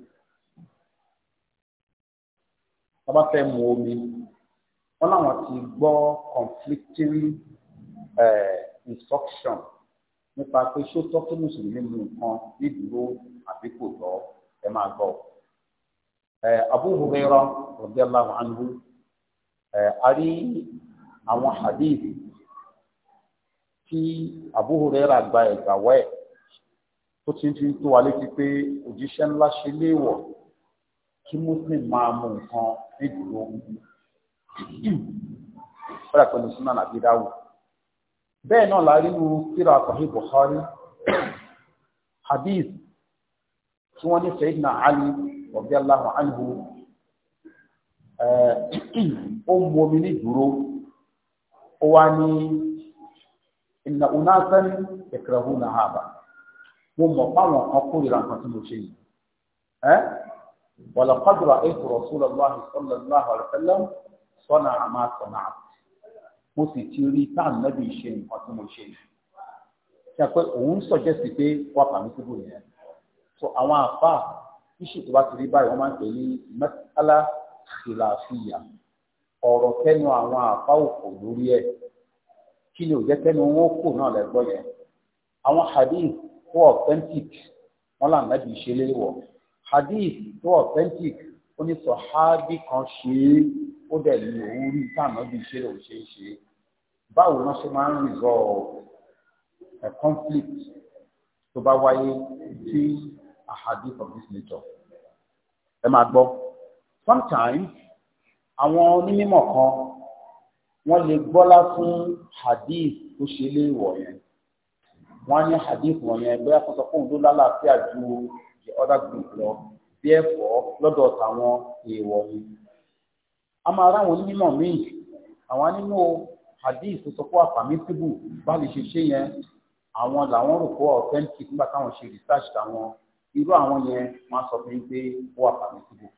Wọ́n bá fẹ́ mu omi, wọ́n láwọn ti gbọ́ conflicting instruction nípa pé ṣó tọ́ kí mùsùlùmí mu nǹkan nídúró àbí kò tọ́ ẹ máa gbọ́. Abu Hurairah radiyallahu anhu a rí àwọn hadith tí Abu Hurairah gba ẹ̀gbàwọ́ ẹ̀ tó ti ń fi tó wa létí pé òjíṣẹ́ ńlá ṣe léèwọ̀ kí muslim máa mu nǹkan nídúró fẹ́rẹ̀ pẹ̀lú Sunan Abi Dawud. Bẹ́ẹ̀ náà la rí nínú tírà Sahih Bukhari hadith tí wọ́n ní Sayyidina Ali radiyallahu anhu ó mu omi nídúró ó wá ní inna unasan yakrahuna hada. Mo mọ̀ fáwọn kan kórìíra nǹkan tí mo ṣe yìí. ولقد رأيت رسول الله صلى الله عليه وسلم صنع ما صنعت. Mo sì ti rí táà nẹ́bí ṣe nǹkan tí mo ṣe yìí. Ṣé pé òun sọ̀jẹ́sì pé wà pàmí síbò yẹn. So àwọn àfà iṣu tó bá ti rí báyìí wọ́n máa ń pè ní mas'ala khilafiyya. Ọ̀rọ̀ kẹ́nu àwọn àfà òkò lórí ẹ̀. Kí ni ò jẹ́ kẹ́nu wọn kò náà lẹ́gbọ́ yẹn. Àwọn hadith tó authentic wọ́n là nẹ́bí ṣe léwọ̀. Hadith tó authentic ó ní sọ̀hábì kan ṣe é ó dẹ̀ ní òun rí táàmù bí ṣe lòun ṣe é ṣe. Báwo wọ́n ṣe máa ń resolve a conflict tó bá wáyé sí a hadith of this nature? Ẹ máa gbọ́. Sometimes àwọn onímọ̀ kan wọ́n lè gbọ́lá fún hadith tó ṣe léèwọ̀ yẹn. Wọ́n á ní hadith wọ̀nyẹn bóyá kó sọ fún òun ló lálàáfíà ju the other group lọ, therefore lọ́dọ̀ táwọn èèwọ̀ ni. A máa ráwọn onímọ̀ míì àwọn nínú hadith tó sọ pé permissible bá lè ṣe yẹn àwọn làwọn rò pé authentic nígbà táwọn ṣe research táwọn irú àwọn yẹn wọ́n sọ fún yín pé ó wà permissible.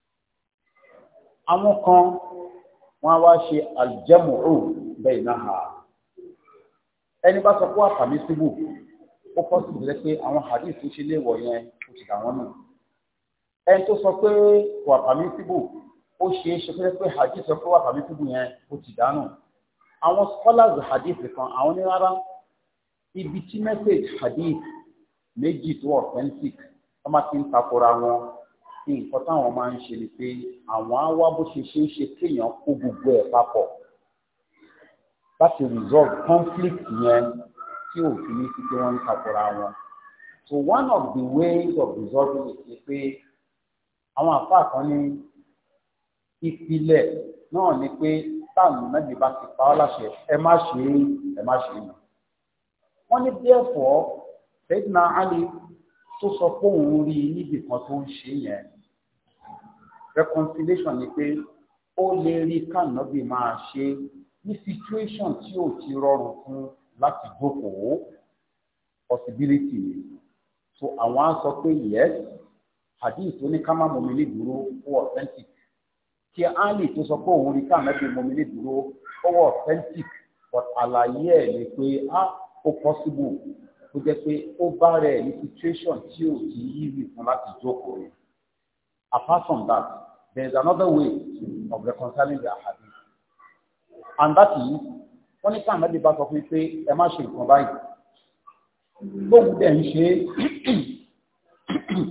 Àwọn kan wọ́n á wá ṣe al-jam'u bainaha. Ẹni bá sọ pé wà permissible ó pọ̀ sí ìdílé pé àwọn hadith tó ṣe léèwọ̀ yẹn ó ti dà wọ́n nù. Ẹni tó sọ pé wà permissible ó ṣe é ṣe pé hadith sọ pé wà permissible yẹn ó ti dànù. Àwọn scholars hadith kan àwọn ní rárá ibi tí message hadith méjì tó authentic wọ́n máa ti ń takora wọn ní nǹkan táwọn máa ń ṣe ni pé àwọn á wá bó ṣe ṣe é ṣe kéèyàn kó gbogbo ẹ̀ papọ̀ láti resolve conflict yẹn tí òfin ní sí pé wọ́n ń takora wọn. So one of the ways of resolving it is pé àwọn àfáà kan ní ìpìlẹ̀ náà ni pé táwọn mẹ́bí bá ti pa ọ́ láṣẹ ẹ má ṣe é ẹ má ṣe é nù. Wọ́n ní therefore Sayyidina Ali tó sọ pé òun rí i níbì kan tó ń ṣe yẹn reconciliation ni pé ó lè rí kànábì máa ṣe ní situation tí ò ti rọrùn fún láti jókòó possibility. So àwọn á sọ pé yes hadith oní ká má mọ̀mí ní dúró ó authentic. Kí Ali tó sọ pé òun rí kànábì mọ̀mí ní dúró ó authentic but àlàyé ẹ̀ ni pé ó possible ó jẹ́ pé ó bá rẹ̀ ní situation tí ò ti easy fún láti jókòó. Apart from that, there is another way of reconciling their hadith, and that is wọ́n ní káàmù ẹbí bá sọ fún pé ẹ má ṣe nǹkan báyìí lóhùn dẹ̀ ń ṣe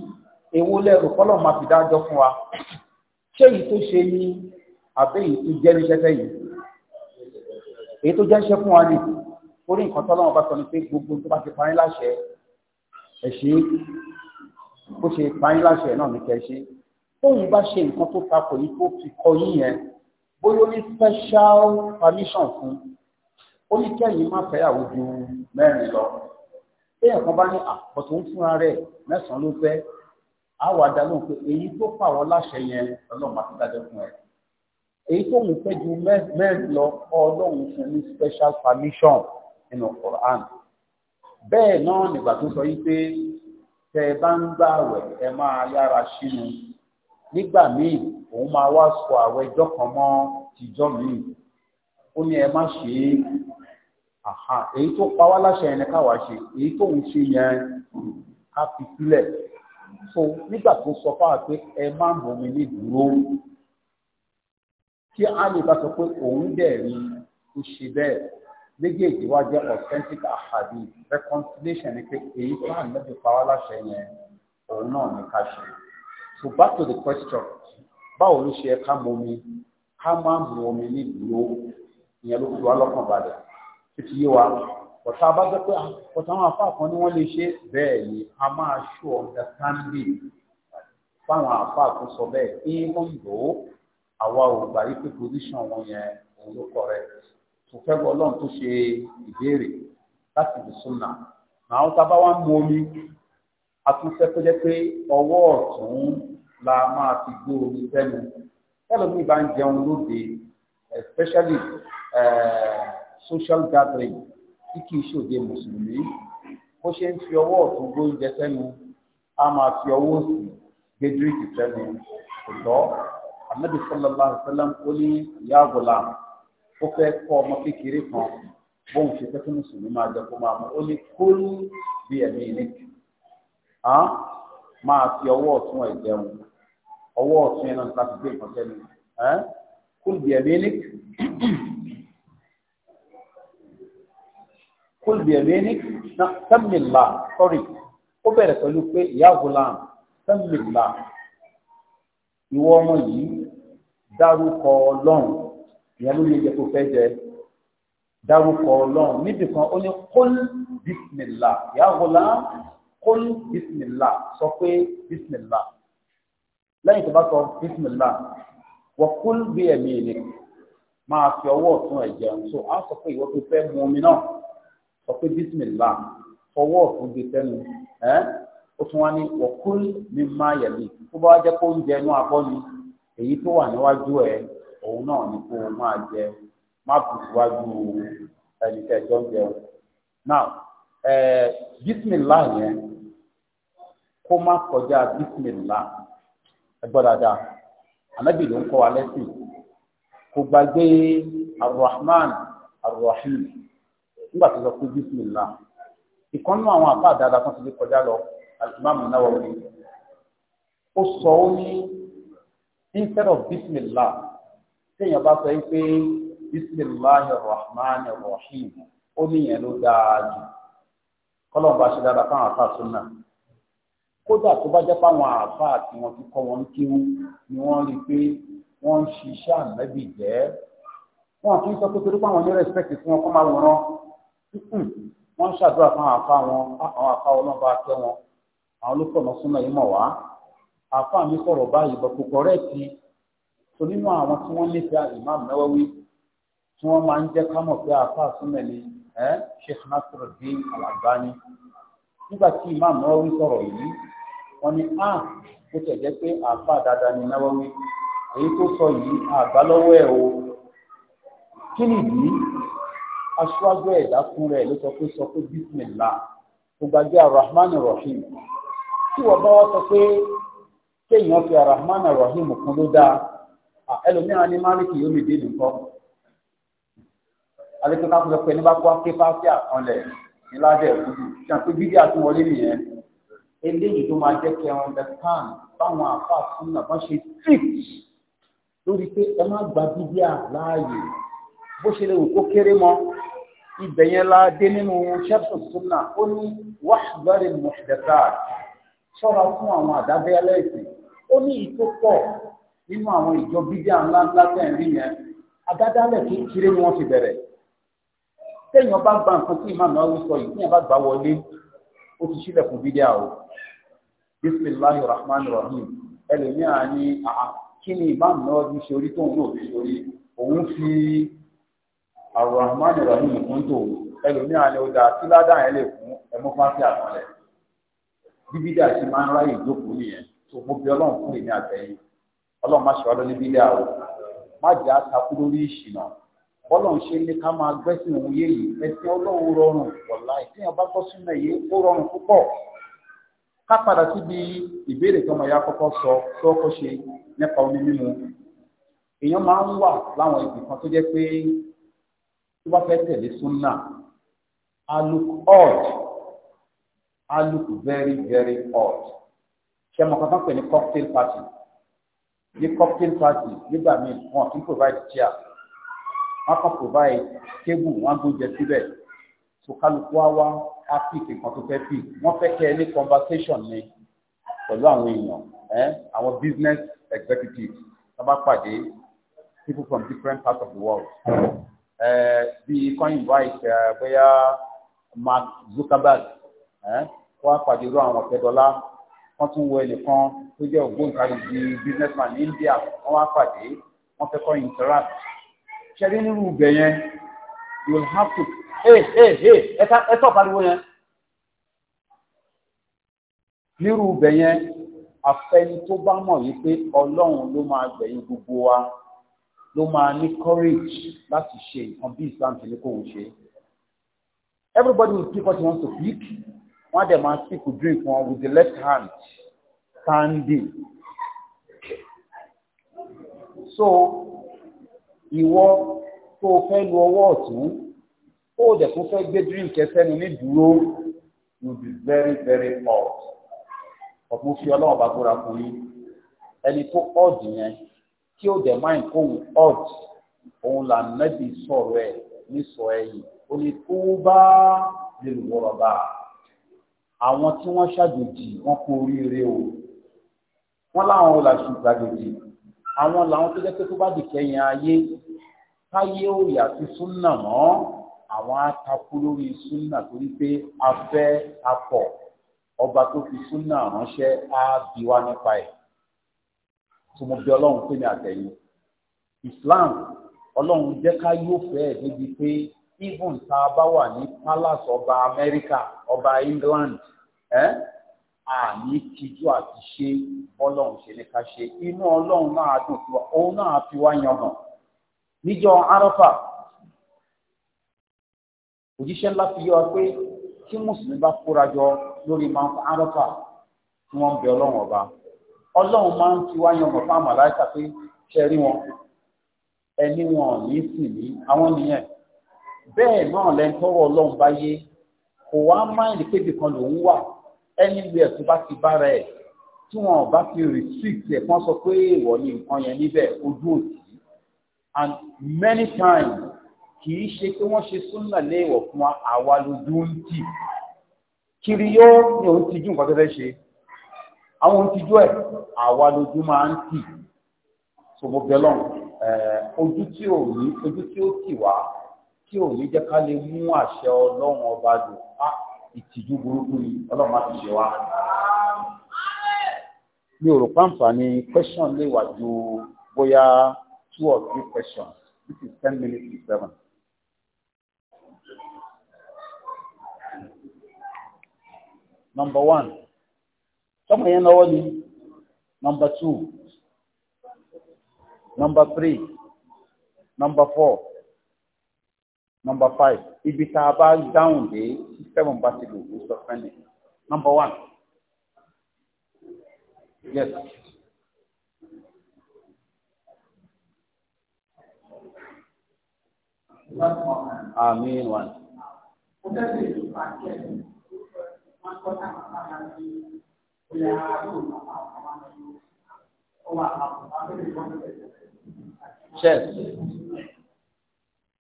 èwo lẹ́rù kọ́lọ̀ máa fi dájọ́ fún wa ṣé èyí tó ṣe ní àbẹ́ èyí tó jẹ́ níṣẹ́ fẹ́ yìí èyí tó jẹ́ níṣẹ́ fún wa ní orí nǹkan tọ́lọ́wọ́n bá sọ ní pé gbogbo tó bá ti parí láṣẹ ẹ̀ ṣe bó ṣe parí láṣẹ náà ní kẹ́ ṣe tóun bá ṣe nǹkan tó takò yìí tó fi kọ yín yẹn bóyá ó ní special permission fún ó ní kẹ́yìn má fẹ́yàwó ju 4 lọ téèyàn kan bá ní àpò tó ń fúnra rẹ̀ 9 ló fẹ́ àwọn àdánù pé èyí tó pàwọ́ láṣẹ yẹn ọlọ́run máa ti dájọ́ fún ẹ èyí tó ń fẹ́ ju 4 lọ ọlọ́run fún ní special permission nínú Quran bẹ́ẹ̀ náà nígbà tó sọ yìí pé tẹ ẹ bá ń gbààwẹ̀ ẹ máa yára sínú nígbà míì òun máa wá sọ àwọn ẹjọ́ kan mọ́ tìjọ́ míì ó ní ẹ má ṣe é èyí tó pa wá láṣẹ yẹn káwá ṣe èyí tó ń ṣe yẹn ká fi sílẹ̀ so nígbà tó sọ fáwọn pé ẹ má mú mi ní dúró tí a lè bá sọ pé òun dẹ̀ rí ó ṣe bẹ́ẹ̀ méjèèjì wá jẹ́ authentic ahadi reconciliation ni pé èyí tó hàn lẹ́bi pa wá láṣẹ yẹn òun náà ní ká ṣe so back to the question báwo ló ṣe ká mú mi ká má mú omi ní dúró ìyẹn ló fi wá lọ́kàn balẹ̀ títí yé wa ọ̀tá bá jẹ́ pé ọ̀tá àwọn afá kan ni wọ́n lè ṣe bẹ́ẹ̀ ni a máa show understanding fáwọn afá tó sọ bẹ́ẹ̀ even though àwa ò gbà yí pé position wọn yẹn òun ló correct tó fẹ́ bọ́ ọlọ́run tó ṣe ìbéèrè láti lè súnà àwọn tá a bá wá ń mu omi a tún fẹ́ tó jẹ́ pé ọwọ́ ọ̀tún la máa fi gbé omi sẹ́nu ẹlòmíì bá ń jẹun lóde especially social gathering tí kìí ṣòde mùsùlùmí bó ṣe ń fi ọwọ́ ọ̀tún gbé oúnjẹ sẹ́nu a máa fi ọwọ́ òsì gbé díríkì sẹ́nu ọ̀dọ́ Ànábì sallallahu alaihi wasallam ó ní ya gulam ó fẹ́ kọ́ ọmọ kékeré kan bóun ṣe fẹ́ kí mùsùlùmí máa jẹ kó máa mú ó ní kul bí ẹ̀mí ní máa fi ọwọ́ ọ̀tún ẹ̀ jẹun ọwọ́ ọ̀tún yẹn náà láti gbé nǹkan sẹ́nu kul bí ẹ̀mí ní kul bí ẹ̀mí ní sẹ́mìlá sọ́rí ó bẹ̀rẹ̀ pẹ̀lú pé ya gulam sẹ́mìlá ìwọ ọmọ yìí dárúkọ ọlọ́run ìyẹn ló lè jẹ tó fẹ́ jẹ dárúkọ ọlọ́run níbi kan ó ní kul bísímìlá ya gulam kul bísímìlá sọ pé bísímìlá lẹ́yìn tó bá sọ bísímìlá wọ́n kul bí ẹ̀mí ni máa fi ọwọ́ ọ̀tún ẹ̀ jẹun so á sọ pé ìwọ tó fẹ́ mu omi náà sọ pé bísímìlá fọwọ́ ọ̀tún gbé sẹ́nu ó tún wá ní wọ́n kul mimma yali tó bá jẹ́ kó ń jẹ inú abọ́ ni èyí tó wà níwájú ẹ̀ òun náà ni kó o máa jẹ má bù síwájú ẹni tẹjọ ń jẹun now bísímìlá yẹn kó má kọjá bísímìlá ẹ gbọ́ dáadáa ànábì ló ń kọ́ wa lẹ́sìn kò gbàgbé arrahman arrahim nígbà tó sọ pé bísímìlá ìkànnì àwọn àbá dáadáa kan ti lè kọjá lọ alimami Nawawi ó sọ ó ní instead of bísímìlá téèyàn bá sọ pé bisimilahi rahman rahim ó ní yẹn ló dáa jù kọlọ́n bá ṣe dáadáa fáwọn àfa súnà kódà tó bá jẹ́ fáwọn àfa tí wọ́n ti kọ́ wọn kíwú ni wọ́n rí i pé wọ́n ń ṣiṣẹ́ ànábì jẹ́ wọ́n kì í sọ pé torí fáwọn ní rẹ́spẹ̀tì fún wọn kọ́ máa wòran wọ́n ń ṣàdúrà fáwọn àfa wọn àwọn àfa wọn náà bá kẹ́ wọn àwọn ló sọ̀nà súnà yìí mọ̀ wá àfa mi sọ̀rọ̀ báyìí bọ̀ kò kọ̀rẹ́ẹ̀tì so nínú àwọn tí wọ́n nífẹ̀ẹ́ Imam Nawawi tí wọ́n máa ń jẹ́ ká mọ̀ pé àfa súnmọ́ ni Sheikh Nasiruddin Al-Albani nígbà tí Imam Nawawi sọ̀rọ̀ yìí wọ́n ní ó tẹ̀ jẹ́ pé àfa dáadáa ni Nawawi èyí tó sọ yìí àgbá lọ́wọ́ ẹ̀ o kí nìdí aṣáájú ẹ̀dá fún rẹ̀ ló sọ pé bismillah kò gbàgbé Ar-Rahman Ar-Rahim tí wọ́n bá wá sọ pé kéèyàn fi Ar-Rahman Ar-Rahim kún ló dáa ẹlòmíràn ní máàlìkì yóò lè dé nìkan alẹ́kọ̀ọ́ ká sọ pé ní bá kó akéfàáfì àkànlẹ̀ níládẹ̀ òkúdù tí a pé bíbí àtúnwọlé nìyẹn eléyìí tó máa jẹ́ kí ẹ understand báwọn àfáà fún náà wọ́n ṣe strict lórí pé ẹ má gba bíbí àláàyè bó ṣe lè wù kó kéré mọ́ ibẹ̀ yẹn la dé nínú sẹ́pùtù súnà ó ní wahdharil muhdathat ṣọ́ra fún àwọn àdábẹ́yẹlẹ́ ẹ̀sìn. Ó ní ìtó pọ̀ nínú àwọn ìjọ bídíà ńláńlá tẹ̀ ń rí yẹn àdádálẹ̀ kékeré ni wọ́n ti bẹ̀rẹ̀. Téèyàn bá gba nǹkan tí ìmáàmù náà sọ yìí téèyàn bá gbà wọlé ó ti sílẹ̀ fún bídíà o. Bismillahir Rahmanir Rahim ẹlòmíà ní kí ni ìmáàmù náà fi ṣe orí tóun náà fi ṣe orí òun fi Ar-Rahmanir Rahim kún tó ẹlòmíà ní ọjà tí ládàá yẹn lè fún ẹmú fásitì àtọ̀lẹ̀. Bíbídà ṣe máa ń ráyè ìjókòó nìyẹn tó mo bí ọlọ́run fún èmi àtẹ̀yìn ọlọ́run má ṣe wá lóní bídíà o má jẹ́ àtakú lórí ìṣìnà bọ́lọ́run ṣe ní ká máa gbẹ́sìn òun yé yìí ẹ̀sìn ọlọ́run rọrùn wọ̀lá ìtìyàn bá gbọ́ sínú ẹ̀yẹ ó rọrùn púpọ̀. Ká padà síbi ìbéèrè tó ọmọ ya kọ́kọ́ sọ tó kọ́ ṣe nípa omi mímu. Èèyàn máa ń wà láwọn ibì kan tó jẹ́ pé tó bá fẹ́ tẹ̀lé súnà á look odd á look very very odd. Ṣé ọmọ kankan pè ní cocktail party? Ní cocktail party nígbà míì wọn kì í provide chair wọn kàn provide table wọn gbóúnjẹ síbẹ̀ so kálukú wá wá á pick nǹkan tó fẹ́ pick wọ́n fẹ́ kẹ́ ẹ ní conversation ni pẹ̀lú àwọn èèyàn àwọn business executives tó bá pàdé people from different parts of the world bí kan invite bóyá Mark Zuckerberg wọ́n á pàdé irú àwọn ọ̀tẹ́dọ́lá wọ́n tún wọ ẹnìkan tó jẹ́ ògbóǹtarìgì businessman ní India wọ́n wá pàdé wọ́n fẹ́ kọ́ interact ṣẹ́rí nínú ibẹ̀ yẹn you will have to ẹ tọ́ pariwo yẹn nírú ibẹ̀ yẹn àfẹni tó bá mọ̀ wípé Ọlọ́run ló máa gbẹ̀yìn gbogbo wa ló máa ní courage láti ṣe nǹkan bí Islam ti ní kó ń ṣe everybody will pick what he wants to pick wọ́n á dẹ̀ máa speak to drink wọn with the left hand standing so ìwọ tó o fẹ́ lu ọwọ́ ọ̀tún ó dẹ̀ tún fẹ́ gbé drink ẹsẹ́nu ní dúró you be very very odd ọ̀pọ̀ fi ọlọ́run bá gbóra fún yín ẹni tó odd yẹn tí ó dẹ̀ máa ń kóhun odd òun là nẹ́bí sọ̀rọ̀ ẹ̀ ní sọ ẹ̀yìn ó ní tó bá lè wọ̀rọ̀ bá àwọn tí wọ́n ṣàjòjì wọ́n kú oríire o wọ́n láwọn ò làṣù ṣàjòjì àwọn làwọn tó jẹ́ pé tó bá dìkẹ́yìn ayé káyé ò yà sí súnà mọ́ àwọn atakú lórí súnà torí pé afẹ́ apọ̀ ọba tó fi súnà ránṣẹ́ á bí wá nípa ẹ̀ tó mo bí ọlọ́run pé ní àtẹ̀yìn Islam ọlọ́run jẹ́ ká yóò fẹ́ ẹ̀ débi pé even tá a bá wà ní palace ọba Amẹ́ríkà ọba England àní tijú àti ṣe bọ́lọ́run ṣe ní ká ṣe inú ọlọ́run náà dùn sí wa òun náà fi wá yangàn níjọ́ Àrafà òjíṣẹ́ ńlá fi yọ ọ pé tí mùsùlùmí bá kóra jọ lórí Mount Àrafà tí wọ́n ń bẹ ọlọ́run ọba ọlọ́run máa ń fi wá yangàn fún àmàláìkà pé ṣe rí wọn ẹni wọn ní sì ní àwọn nìyẹn bẹ́ẹ̀ náà lẹ́ńtọ́rọ̀ ọlọ́run bá yé kò wá máìlì pébì kan lòún wà anywhere tó bá ti bára ẹ̀ tí wọn bá fi restrict ẹ̀ kán sọ pé ìwọ ni nǹkan yẹn níbẹ̀ ojú òtí and many times kì í ṣe pé wọ́n ṣe súnà léèwọ̀ fún wa àwa lójú ń tì kiri yóò ní òun tijú nǹkan tó fẹ́ ṣe àwọn òun tijú ẹ̀ àwa lójú máa ń tì sọmọ bẹlọ́n ojú tí ó tì wá tí ò ní jẹ́ ká lè mú àṣẹ ọlọ́run ọba lò á ìtìjú burúkú ni ọlọ́run má fi ṣe wá. mi ò rò pàǹfà ni question lè wà ju bóyá 2 or 3 questions. This is 10 minutes to 7. Number 1. Some of you know what Number 2. Number 3. Number 4. Number 5. If it's about down there, 7 particles will suspend it. Number 1. Yes. Amin one. Cheers.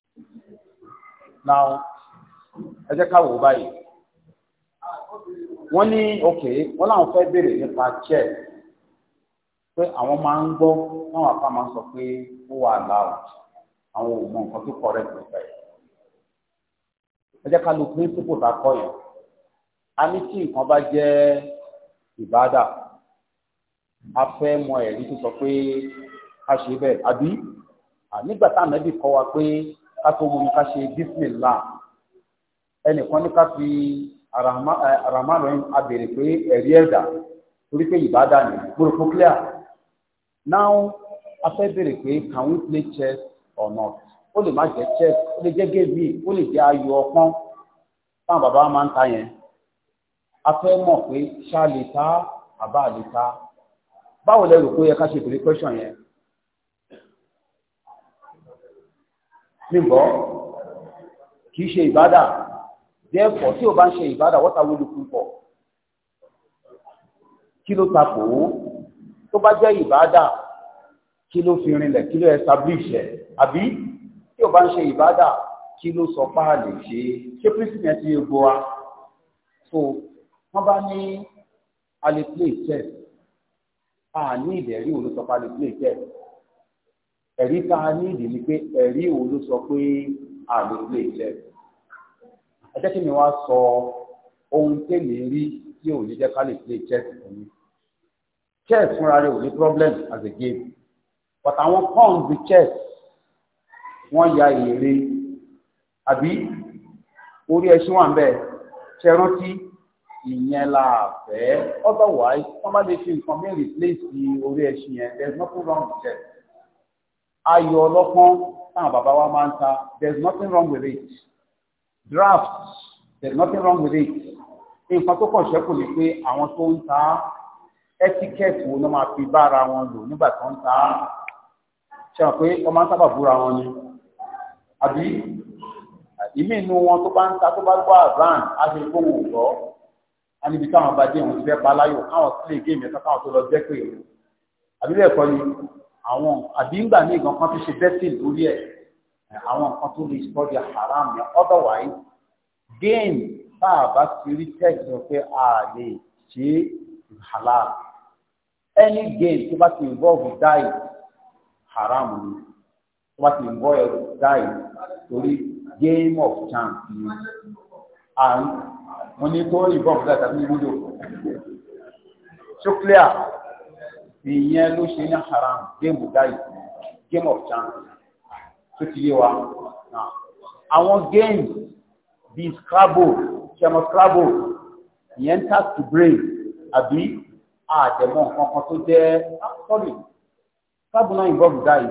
Now, ẹ jẹ́ ká wò báyìí. wọ́n ní ok wọ́n láwọn fẹ́ béèrè nípa chess pé àwọn máa ń gbọ́ táwọn afá máa ń sọ pé ó wà loud àwọn ò mọ nǹkan tó correct nípa ẹ̀. ẹ jẹ́ ká lo principle tá a kọ́ yẹn a ní tí nǹkan bá jẹ́ ìbádà a fẹ́ mọ ẹ̀rí tó sọ pé ká ṣe bẹ́ẹ̀ àbí nígbà tá ànábì kọ́ wa pé ká tó mú ní ká ṣe bísímìlá ẹnìkan ní ká fi aramáàlú abèrè pé ẹ̀rí ẹ̀dá torí pé ìbádà ni gbòòrò clear now a fẹ́ bèrè pé can we play chess or not ó lè má jẹ́ chess ó lè jẹ́ géèmì ó lè jẹ́ ayò ọpọ́n táwọn bàbá wa máa ń ta yẹn a fẹ́ mọ̀ pé ṣá lè ta àbá lè ta báwo lẹ rò pé ó yẹ ká ṣe bèrè question yẹn níbọ̀ kì í ṣe ìbádà therefore tí o bá ń ṣe ìbádà what are we looking for kí ló takò ó tó bá jẹ́ ìbádà kí ló fi rinlẹ̀ kí ló establish ẹ̀ àbí tí o bá ń ṣe ìbádà kí ló sọ pé a lè ṣe principle yẹn ti yé gbọ́ wa so wọ́n bá ní a lè play chess a ní ìdẹ̀rí òun ló sọ pé a lè play chess ẹ̀rí tá a ní ìdí ni pé ẹ̀rí òun ló sọ pé a lè play chess ẹ jẹ́ kí mi wá sọ ohun tèmi rí tí ò ní jẹ́ ká lè play chess fún mi chess fúnra rẹ̀ ò ní problem as a game but àwọn pawns the chess wọ́n ya èrè àbí orí ẹṣin wà ń bẹ̀ ṣe rántí ìyẹn la fẹ́ otherwise wọ́n bá lè fi nǹkan mẹ́rin replace orí ẹṣin yẹn there is nothing wrong with chess ayò ọlọ́pọ́n táwọn bàbá wa máa ń ta there is nothing wrong with it draft there is nothing wrong with it nǹkan tó kàn ṣẹ́kù ni pé àwọn tó ń ta etiquette wo ló máa fi bára wọn lò nígbà tó ń ta ṣe hàn pé wọ́n máa ń sábà búra wọn ni àbí ìmí inú wọn tó bá ń ta tó bá gbọ́ àzán á ṣe kó wò lọ á níbi táwọn bá dé wọn ti fẹ́ pa láyò káwọn sílé géèmì ẹ̀ka káwọn tó lọ jẹ́ pé àbí bẹ́ẹ̀ kọ́ ni àwọn àbí ńgbà ní ìgbọ̀n kan tó ṣe bẹ́tìl lórí ẹ̀ àwọn nǹkan tó lè sọ di haram yẹn otherwise game tá a bá ti rí text sọ pé a lè ṣe halal any game tó bá ti involve die haram ni tó bá ti involve die torí game of chance ni and mo ní tó involve die tàbí wúlò so clear ìyẹn ló ṣe ní haram game of die game of chance tó ti yé wa àwọn games bíi scrabble ṣẹmọ scrabble ìyẹn task to brain àbí àdẹmọ nǹkan kan tó jẹ́ sorry scrabble náà involve die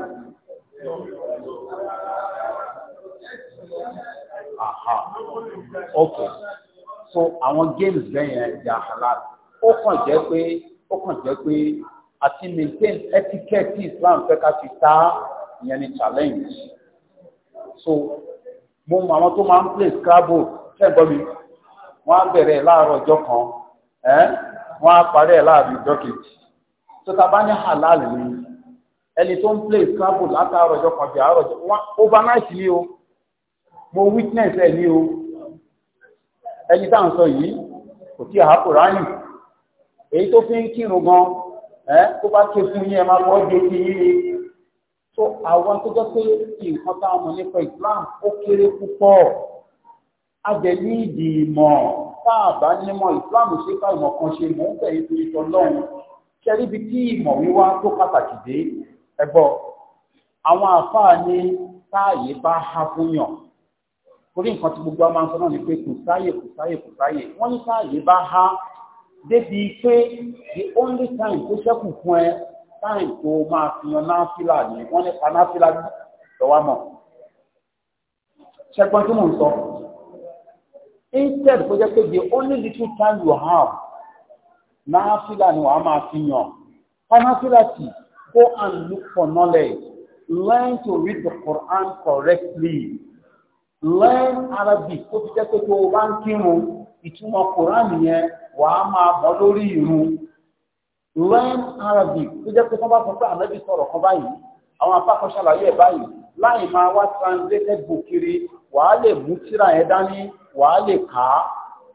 okay so àwọn games bẹ́ẹ̀ yẹn yà halal ó kàn jẹ́ pé àti maintain etiquette tí Islam fẹ́ ká fi ta ìyẹn ni challenge so mo mọ àwọn tó máa ń play scrabble ṣẹ́gbọ́n mi wọ́n á bẹ̀rẹ̀ láàárọ̀ ọjọ́ kan wọ́n á parí ẹ̀ láàárọ̀ ọjọ́ kejì tó ta bá ní halal ni ẹni tó ń play scrabble látàárọ̀ ọjọ́ kan bí àárọ̀ ọjọ́ wọn overnight ni o mo witness ẹ̀ ní o ẹni tá à ń sọ yìí kò tí a Kùránì èyí tó fi ń kírun gan tó bá ké fún yín ẹ máa fọ́ di etí yín ni so àwọn tó jẹ́ pé nǹkan tá a mọ̀ nípa Islam ó kéré púpọ̀ abẹ̀ní ìdì ìmọ̀ tá a bá nímọ̀ Islam ṣe ká ìmọ̀ kan ṣe mọ̀ ń bẹ̀rẹ̀ torí tọ́ lọ́hùn ṣẹ́rí ibi tí ìmọ̀ wíwá tó pàtàkì dé ẹgbọ́ àwọn àfáà ní táàyè bá há fún yàn torí nǹkan tí gbogbo ọmọ sọ náà ni pé kò sáyè wọ́n ní táàyè bá há débi pé the only time tó ṣẹ́kù fún ẹ time tó máa fi yan náfìlà ní wọ́n ní pa náfìlà lọ́wọ́ mọ̀ ṣẹ́gbọ́n tí mò ń sọ instead kó jẹ́ pé the only little time you have náfìlà ni wàá máa fi yan pa náfìlà tì go and look for knowledge learn to read the Quran correctly learn Arabic kó fi jẹ́ pé tó o bá ń kírun ìtumọ̀ Quran yẹn wàá máa mọ̀ lórí ìrun learn Arabic tó jẹ́ pé wọ́n bá sọ pé ànábì sọ̀rọ̀ kan báyìí àwọn apákan ṣàlàyé ẹ̀ báyìí láì máa wá translated book kiri wàá lè mú tírà yẹn dání wàá lè kà á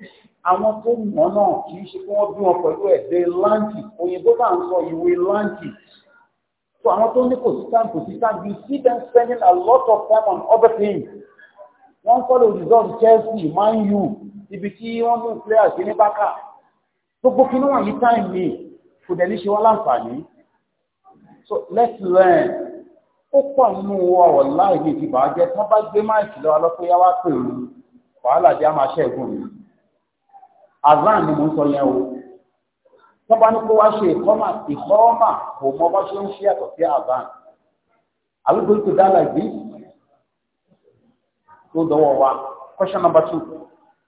àwọn tó mọ̀ náà kì í ṣe kí wọ́n bí wọn pẹ̀lú ẹ̀dẹ̀ láǹkì òyìnbó bá ń sọ ìwé láǹkì. So àwọn tó ní kò sí time you see them spending a lot of time on other things. Wọ́n follow result Chelsea, Man U, ibi tí wọ́n mú players ní bákà. Gbogbo kí ni wọ́n yí time ní kò dẹ̀ ní ṣe wọ́n láǹfààní. So let's learn. Ó pọ̀ nínú ọ̀rọ̀ láì ní ìdìbò àjẹ́ tí wọ́n bá gbé máìkì lọ́wọ́ lọ́pẹ́ yá wá pèrò wàhálà jẹ́ àmà ṣẹ́gun mi. Azan ni mo ń sọ yẹn o. Wọ́n bá ní kó wá ṣe ìkọ́mà kò mọ bá ṣe ń ṣe àtọ̀ sí Azan. Are we going to die like this? So dọwọ́ wa. Question number 2.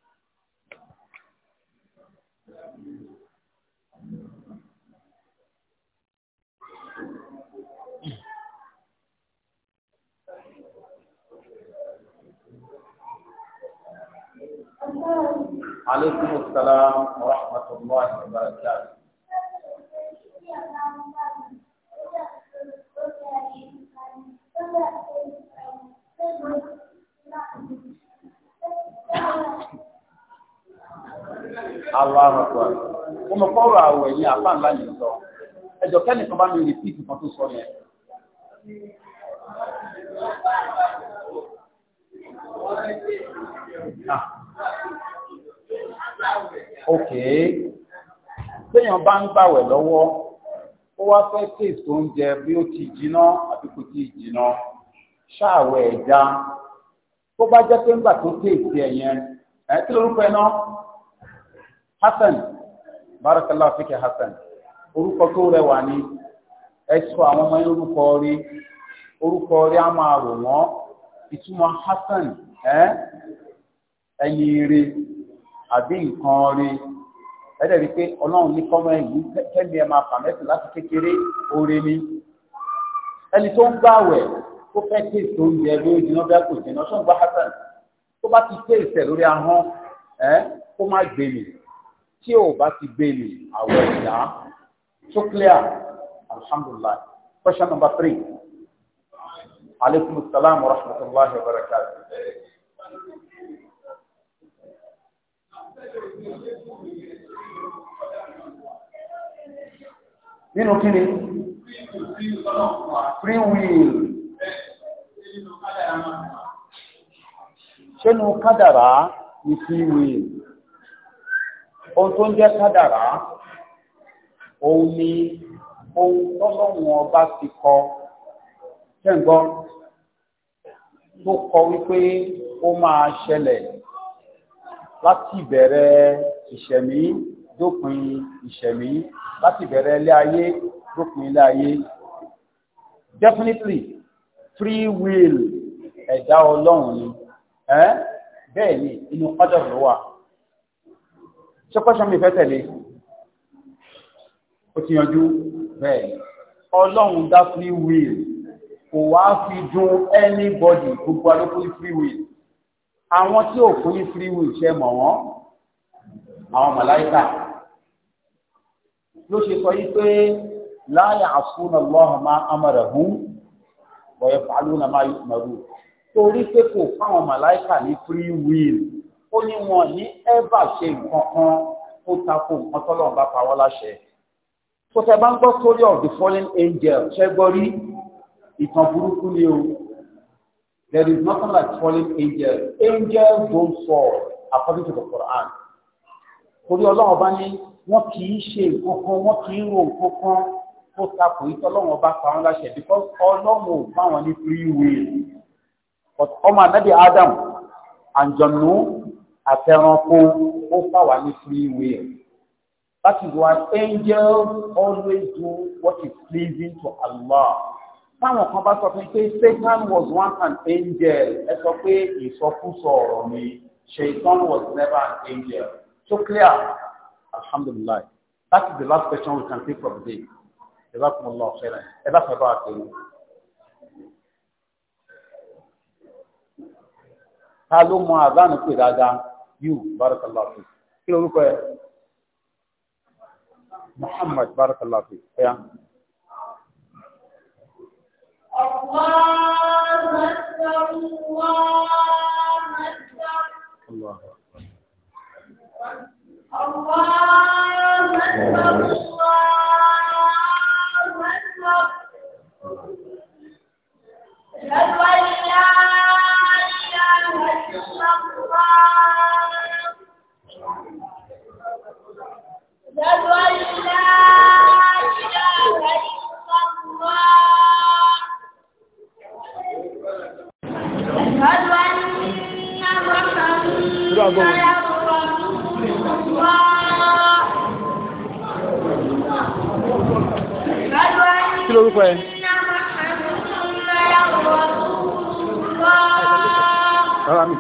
عليكم السلام ورحمة الله وبركاته. Allah akbar. Mo fọ́rọ̀ àwẹ̀ ní àpá ńlá yìí sọ. Ẹjọ́ kẹ́nìkan bá mi repeat nǹkan tó sọ yẹn. Okay. Téèyàn bá ń gbàwẹ̀ lọ́wọ́, ó wá fẹ́ taste oúnjẹ bí ó ti jiná àbí kò tí ì jiná. Ṣáàwẹ̀ ẹja. Tó bá jẹ́ pé ńgbà tó taste ẹ̀ yẹn, kí lorúkọ ẹ náà? Hassan. Barakallahu fiki Hassan. Orúkọ tó rẹwà ni. Ẹ sọ àwọn ọmọ yín orúkọ rí á máa rò wọ́n. Ìtumọ̀ Hassan, ẹni ire àbí nǹkan rí. Ẹ̀dẹ̀ rí pé Ọlọ́run ní kọ́mọ ẹ̀yìn kẹ́mi ẹ̀ máa pàmẹ́sì láti kékeré oore ni. Ẹni tó ń gbàwẹ̀ tó fẹ́ tèèsì oúnjẹ lórí jiná bẹ́ẹ̀ kò jiná ṣó ń gbá Hassan. Tó bá ti tèèsì lórí ahọ́n, kó má gbé mi. Tí ò bá ti gbé mi, àwọ̀ ìyá. So clear? Alhamdulillah. Question number 3. Alaikum salam wa rahmatullahi wa barakatuh. Nínú kíni? Free will. Ṣé nínú kádàrá ni free will? Ohun tó ń jẹ́ kádàrá, òun ni ohun tọ́lọ́run ọba ti kọ. Ṣé ń gbọ́? Tó kọ wípé ó máa ṣẹlẹ̀ láti ìbẹ̀rẹ̀ ìṣẹ̀mí dópin ìṣẹ̀mí, láti ìbẹ̀rẹ̀ ilé ayé dópin ilé ayé. Definitely free will ẹ̀dá Ọlọ́run ni. Bẹ́ẹ̀ ni inú qadar ló wà. Ṣé question mi fẹ́ tẹ̀lé? Ó ti yanjú bẹ́ẹ̀ ni. Ọlọ́run dá free will. Kò wá fi dùn anybody, gbogbo alókùn free will. Àwọn tí ò fún ní free will ṣe mọ̀ wọ́n, àwọn màláíkà. Ló ṣe sọ yí pé la ya'suna Allaha ma amarahum wa yaf'aluna ma yu'marun. Torí pé kò fáwọn màláíkà ní free will. Ó ní wọn ní ever ṣe nǹkan kan tó tako nǹkan tọ́lọ́run bá pa wọ́n láṣẹ. So tẹ́ bá ń gbọ́ story of the fallen angel, ṣé gbọ́ rí? Ìtàn burúkú ni o. There is nothing like fallen angels. Angels don't fall according to the Quran. Torí Ọlọ́run ọba ní wọ́n kì í ṣe nǹkan kan, wọ́n kì í ro nǹkan kan tó takò yìí tọ́lọ́run ọba pa wọ́n láṣẹ because Ọlọ́run ò bá wọn ní free will. But ọmọ ànábì Adam àǹjọ̀nù àtẹranko ó fà wá ní free will. That is why angels always do what is pleasing to Allah. Táwọn kan bá sọ fún pé Satan was once an angel, ẹ sọ pé ìsọkúsọ ọ̀rọ̀ ni Shaitan was never an angel. So clear? Alhamdulillah. That is the last question we can take for the day. Jazakumullah khairan. Ẹ bá fẹ́ bá wa tẹ̀lé. Ta ló mọ àdánù pé dáadáa? You, barakallahu fi. Kí lorúkọ ẹ? Muhammad, barakallahu fi. Yeah. الله أكبر الله أكبر الله أكبر Kí lorúkọ ẹ? Rárá mi.